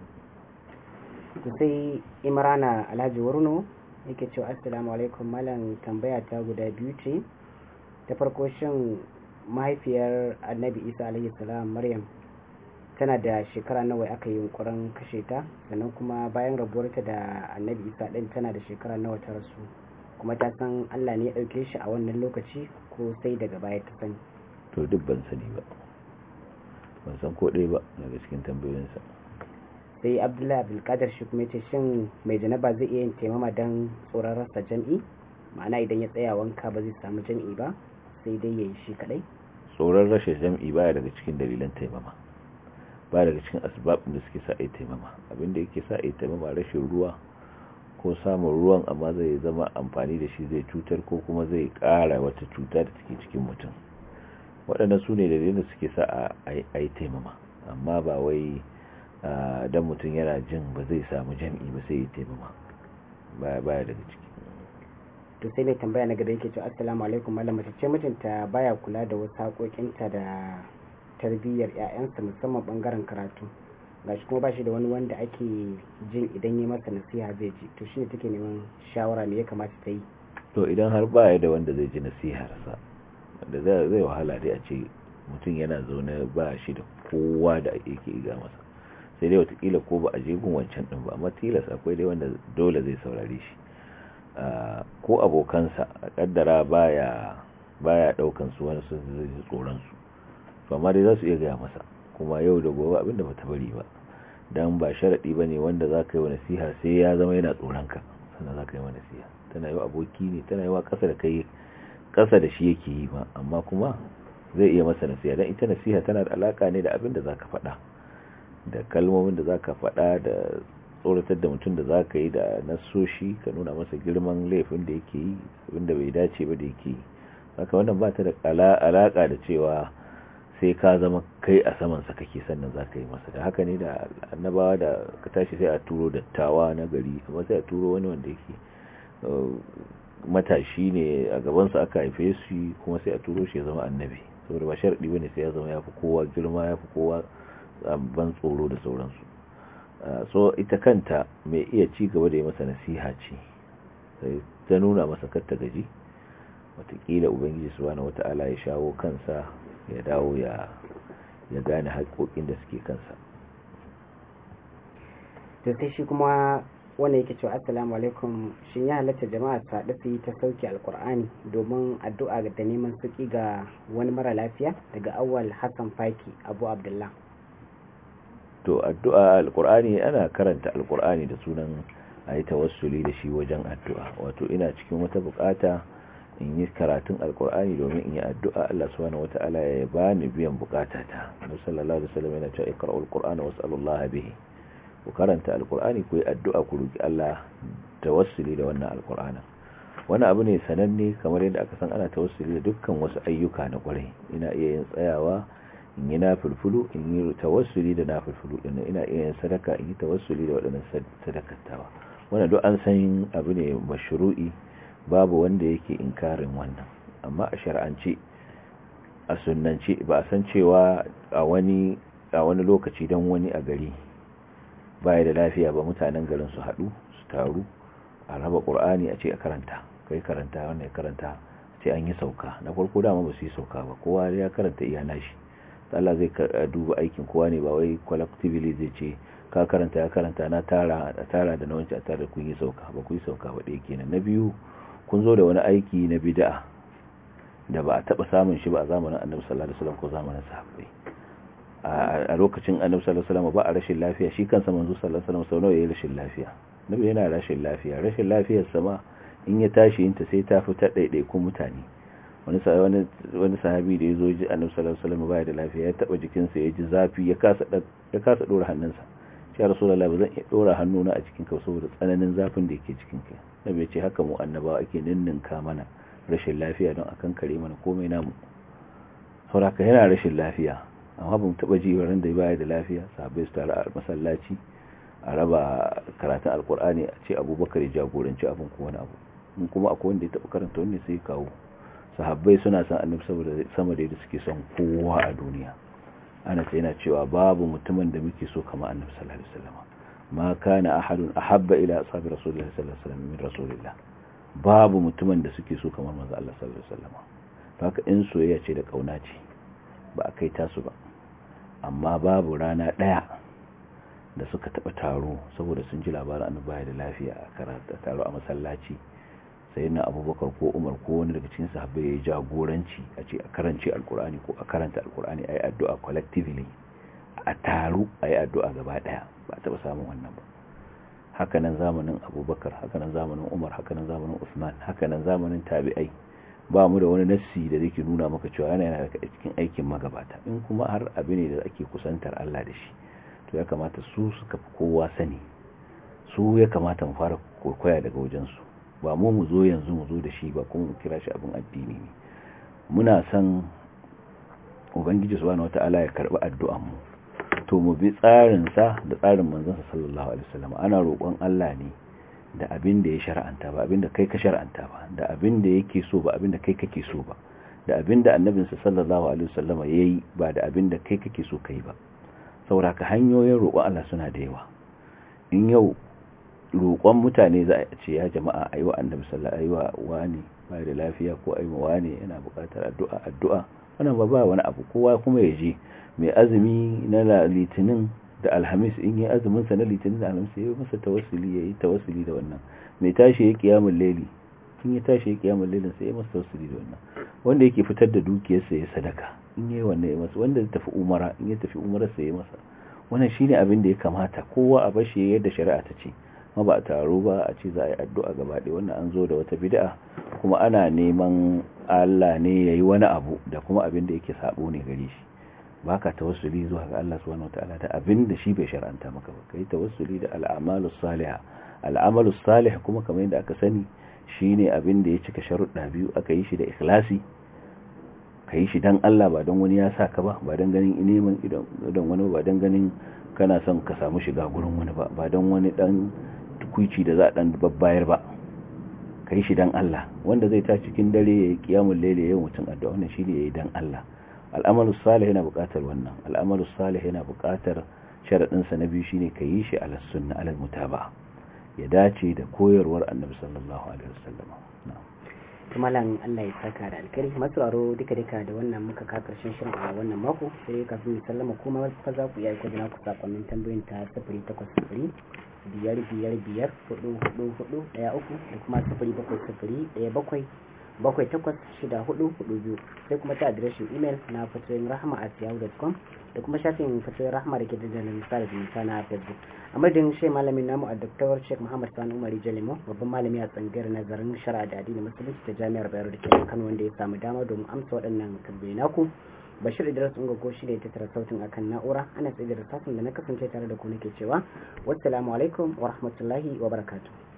S1: Sai Imrana Alhaji Wurno yake cewa assalamu alaikum malam, tambaya ta guda biyu ce. Ta farko, shin mahaifiyar Annabi Isa alaihi salam Maryam tana da shekara nawa aka yi yunkurin kashe ta? Sannan kuma bayan rabuwarta da Annabi Isa din tana da shekara nawa ta rasu? Kuma ta san Allah ne ya dauke shi a wannan lokaci ko sai daga baya ta sani?
S2: To duk ban sani ba, ban san ko ɗaya ba daga cikin tambayoyinsa.
S1: Sai Abdullahi Abdulkadir shi kuma yace shin mai janaba zai iya yin taimama dan tsoron rasa jam'i? Ma'ana idan ya tsaya wanka ba zai samu jam'i ba sai dai yayi shi kadai?
S2: Tsoron rashin jam'i baya daga cikin dalilan taimama, baya daga cikin asbabin da suke sa ai taimama. Abinda yake sa ai taimama rashin ruwa ko samun ruwan amma zai zama amfani da shi zai cutar ko kuma zai ƙara wata cuta da take cikin mutum. Waɗannan su ne dalilan da suke sa a yi taimama, amma ba wai dan mutum yana jin ba zai samu jam'i ba sai ya taimama, baya daga ciki.
S1: To sai mai tambaya na gaba yake cewa assalamu alaikum malam, mace ce mijinta baya kula da wasu haƙoƙinta da tarbiyyar ƴaƴansa musamman bangaren karatu, gashi kuma bashi da wani wanda ake jin idan yi masa nasiha zai ji, to shine take neman shawara me ya kamata ta yi?
S2: To idan har baya da wanda zai ji nasiharsa, wanda zai wahala dai a ce mutum yana zaune ba shi da kowa da yake iga masa, sai dai watakila ko ba a je gun wancan din ba, amma tilas akwai dai wanda dole zai saurare shi. Ko abokansa a kaddara baya baya daukan su wani sun zai tsoron su, to amma dai za su iya gaya masa, kuma yau da gobe abinda ba ta bari ba, dan ba sharadi bane wanda za ka yi wa nasiha sai ya zama yana tsoron ka sannan za ka yi wa nasiha. Tana yi wa aboki ne, tana yi wa kasa da kai kasa da shi yake yi ma, amma kuma zai iya masa nasiha, dan ita nasiha tana da alaka ne da abin da za ka faɗa, da kalmomin da za ka faɗa, da tsoratar da mutum da za ka yi da nasoshi ka nuna masa girman laifin da yake yi abinda bai dace ba da yake yi. Haka wannan ba ta da alaka da cewa sai ka zama kai a samansa kake sannan za ka yi masa. Da haka ne da annabawa da ka tashi sai a turo dattawa na gari, amma sai a turo wani wanda yake matashi ne a gabansa aka haife shi kuma sai a turo shi ya zama annabi, saboda ba sharadi bane sai ya zama ya fi kowa girma, ya fi kowa ban tsoro da sauransu. So ita kanta mai iya ci gaba da yi masa nasiha ce, sai ta nuna masa kar ta gaji, watakila ubangiji subhanahu wata'ala ya shawo kansa ya dawo ya ya gane haƙoƙin da suke kansa.
S1: To sai shi kuma wanda yake cewa assalamu alaikum, shin ya halatta jama'a su haɗu su yi ta sauke alkur'ani domin addu'a da neman sauki ga wani mara lafiya? Daga Awwal Hassan Faki Abu Abdullah.
S2: To addu'a alkur'ani, ana karanta alkur'ani da sunan a yi tawassuli da shi wajen addu'a. Wato ina cikin wata bukata in yi karatun alkur'ani domin in yi addu'a, Allah subhanahu wata'ala ya bani biyan bukatata. Nabi sallallahu alaihi wasallam yana cewa iqra'ul qur'ana was'alullaha bihi, ku karanta alkur'ani ku yi addu'a ku roki Allah tawassuli da wannan alkur'anin. Wani abu ne sananne, kamar yadda aka san ana tawassuli da dukkan wasu ayyuka na kwarai. Ina iya yin tsayawa in yi nafilfulu, in yi tawassuli da nafilfulu din, ina iya yin sadaka in yi tawassuli da waɗannan sadakattawa. Wannan duk an san abu ne mashru'i, babu wanda yake inkarin wannan. Amma a shar'ance, a sunnance, ba a san cewa a wani a wani lokaci dan wani a gari baya da lafiya ba mutanen garin su haɗu su taru a raba qur'ani a ce a karanta, kai karanta wannan ya karanta, ce an yi sauka. Na farko dama ba su yi sauka ba, kowa ya karanta iya nashi. Allah zai duba aikin kowa ne, ba wai collectively zai ce ka karanta ya karanta na tara a tara da na wancan a tara kun yi sauka ba, ku yi sauka ba. Ɗaya kenan. Na biyu, kun zo da wani aiki na bid'a da ba a taba samun shi ba a zamanin Annabi sallallahu alaihi wasallam ko zamanin sahabbai. A lokacin Annabi sallallahu alaihi wasallam ba a rashin lafiya, shi kansa manzo sallallahu alaihi wasallam sau nawa yayin rashin lafiya. Nabi yana rashin lafiya, rashin lafiyar sama in ya tashi yin ta sai ta fita ɗaiɗaikun mutane. wani wani wani sahabi da yazo ji Annabi sallallahu alaihi wasallam baya da lafiya, ya taba jikinsa ya ji zafi, ya kasa ya kasa dora hannunsa. Ya Rasulullahi, ba zan iya dora hannuna a cikin ka saboda tsananin zafin da yake cikin ka. Nabi ya ce haka mu annabawa ake ninninka mana rashin lafiya don akan kare mana komai namu. Saboda yana rashin lafiya, amma ba mu taba ji ran da baya da lafiya sahabbai su tare a masallaci a raba karatun alkur'ani a ce Abubakar ya jagoranci abin ko wani abu. In kuma akwai wanda ya taba karanta wannan sai kawo. Sahabbai suna san Annabi saboda sama da yadda suke son kowa a duniya. Ana ce yana cewa babu mutumin da muke so kamar Annabi sallallahu alaihi wasallam. Ma kana ahadun ahabba ila ashabi rasulillahi sallallahu alaihi wasallam min rasulillah. Babu mutumin da suke so kamar manzo Allah sallallahu alaihi wasallam. Haka in soyayya ce da kauna ce ba a kai tasu ba. Amma babu rana daya da suka taba taro saboda sun ji labarin Annabi baya da lafiya a karanta taro a masallaci. Sai na Abubakar ko Umar ko wani daga cikin sahabbai ya yi jagoranci a ce a karanci alkur'ani ko a karanta alkur'ani a yi addu'a collectively, a taru a yi addu'a gaba daya. Ba a taba samun wannan ba. Hakanan zamanin Abubakar, hakanan zamanin Umar, hakanan zamanin Usman, hakanan zamanin tabi'ai. Ba mu da wani nassi da zai nuna maka cewa yana yana daga cikin aikin magabata. In kuma har abu ne da ake kusantar Allah da shi, to ya kamata su suka fi kowa sani, su ya kamata mu fara koya daga wajensu. Ba mu mu zo yanzu mu zo da shi ba, kuma mu kira shi abin addini ne. Muna san Ubangiji subhanahu wata'ala ya karbi addu'an mu, to mu bi tsarin sa da tsarin manzon sa sallallahu alaihi wasallam. Ana roƙon Allah ne da abin da ya shar'anta, ba abin da kai ka shar'anta ba, da abin da yake so ba abin da kai kake so ba, da abin da annabinsa sallallahu alaihi wasallam yayi ba da abin da kai kake so kai ba. Saboda ka hanyoyin roƙon Allah suna da yawa. In yau roƙon mutane za a ce ya jama'a ayi wa annabi sallallahu alaihi wa wani bai da lafiya ko ayi wa wani yana buƙatar addu'a addu'a wannan ba ba wani abu, kowa kuma ya je. Mai azumi na litinin da alhamis in yi azumin sa na litinin da alhamis yayi masa tawassuli, yayi tawassuli da wannan. Mai tashi ya kiyamul laili in ya tashi ya kiyamul lailin sai ya masa tawassuli da wannan. Wanda yake fitar da dukiyarsa ya sadaka in yayi wannan ya masa. Wanda zai tafi umara in ya tafi umarar sa ya masa. Wannan shine abin da ya kamata kowa a bashi yadda shari'a ta ce. Ma ba a taro ba a ce za a yi addu'a gaba ɗaya. Wannan an zo da wata bid'a, kuma ana neman Allah ne ya yi wani abu da kuma abin da yake sabo ne gare shi. baka tawassuli zuwa ga Allah subhanahu wataala da abin da shi bai shar'anta maka ba kai tawassuli da al'amalus salih al'amalus salih kuma kamar yadda aka sani shine abin da ya cika sharuɗa biyu, aka yi shi da ikhlasi, kai shi dan Allah ba don wani ya saka ba ba don ganin neman idan wani ba don ganin kana son ka samu shiga gurin wani ba ba don wani dan tukuici da za a dan babbayar ba, kai shi dan Allah. Wanda zai ta cikin dare yayi qiyamul layli yayin mutun addu'a wannan shine yayi dan Allah. Al'amalus salih yana buƙatar wannan, al'amalus salih yana buƙatar sharadin sa na biyu shine kai shi ala sunna ala mutaba'a, ya dace da koyarwar Annabi sallallahu alaihi wasallam.
S1: Malam Allah ya saka da alkhairi. Masauraro duka duka da wannan muka ka karshen shirin a wannan mako, sai kafin mu sallama kuma fa za ku iya aika da ku sakonnin tambayoyin ta sifiri takwas sifiri biyar biyar biyar hudu hudu hudu daya uku da kuma sifiri bakwai sifiri daya bakwai bakwai takwas shida hudu hudu biyu, sai kuma ta adireshin email na fatoyin rahama at yahoo dot com da kuma shafin fatoyin rahama da ke dandalin misali da nisa na Facebook. A madadin shi malamin namu a Doktor Sheikh Muhammad Sani Umar Jalimo, babban malami a tsangayar nazarin shari'a da addinin musulunci ta Jami'ar Bayero da ke Kano, wanda ya samu dama domin amsa waɗannan tambayoyi naku. Bashir Idris Ungogo shi ne ta tara sautin akan na'ura, ana tsaye da sassan da na kasance tare da ku nake cewa wassalamu alaikum wa rahmatullahi wa barakatuh.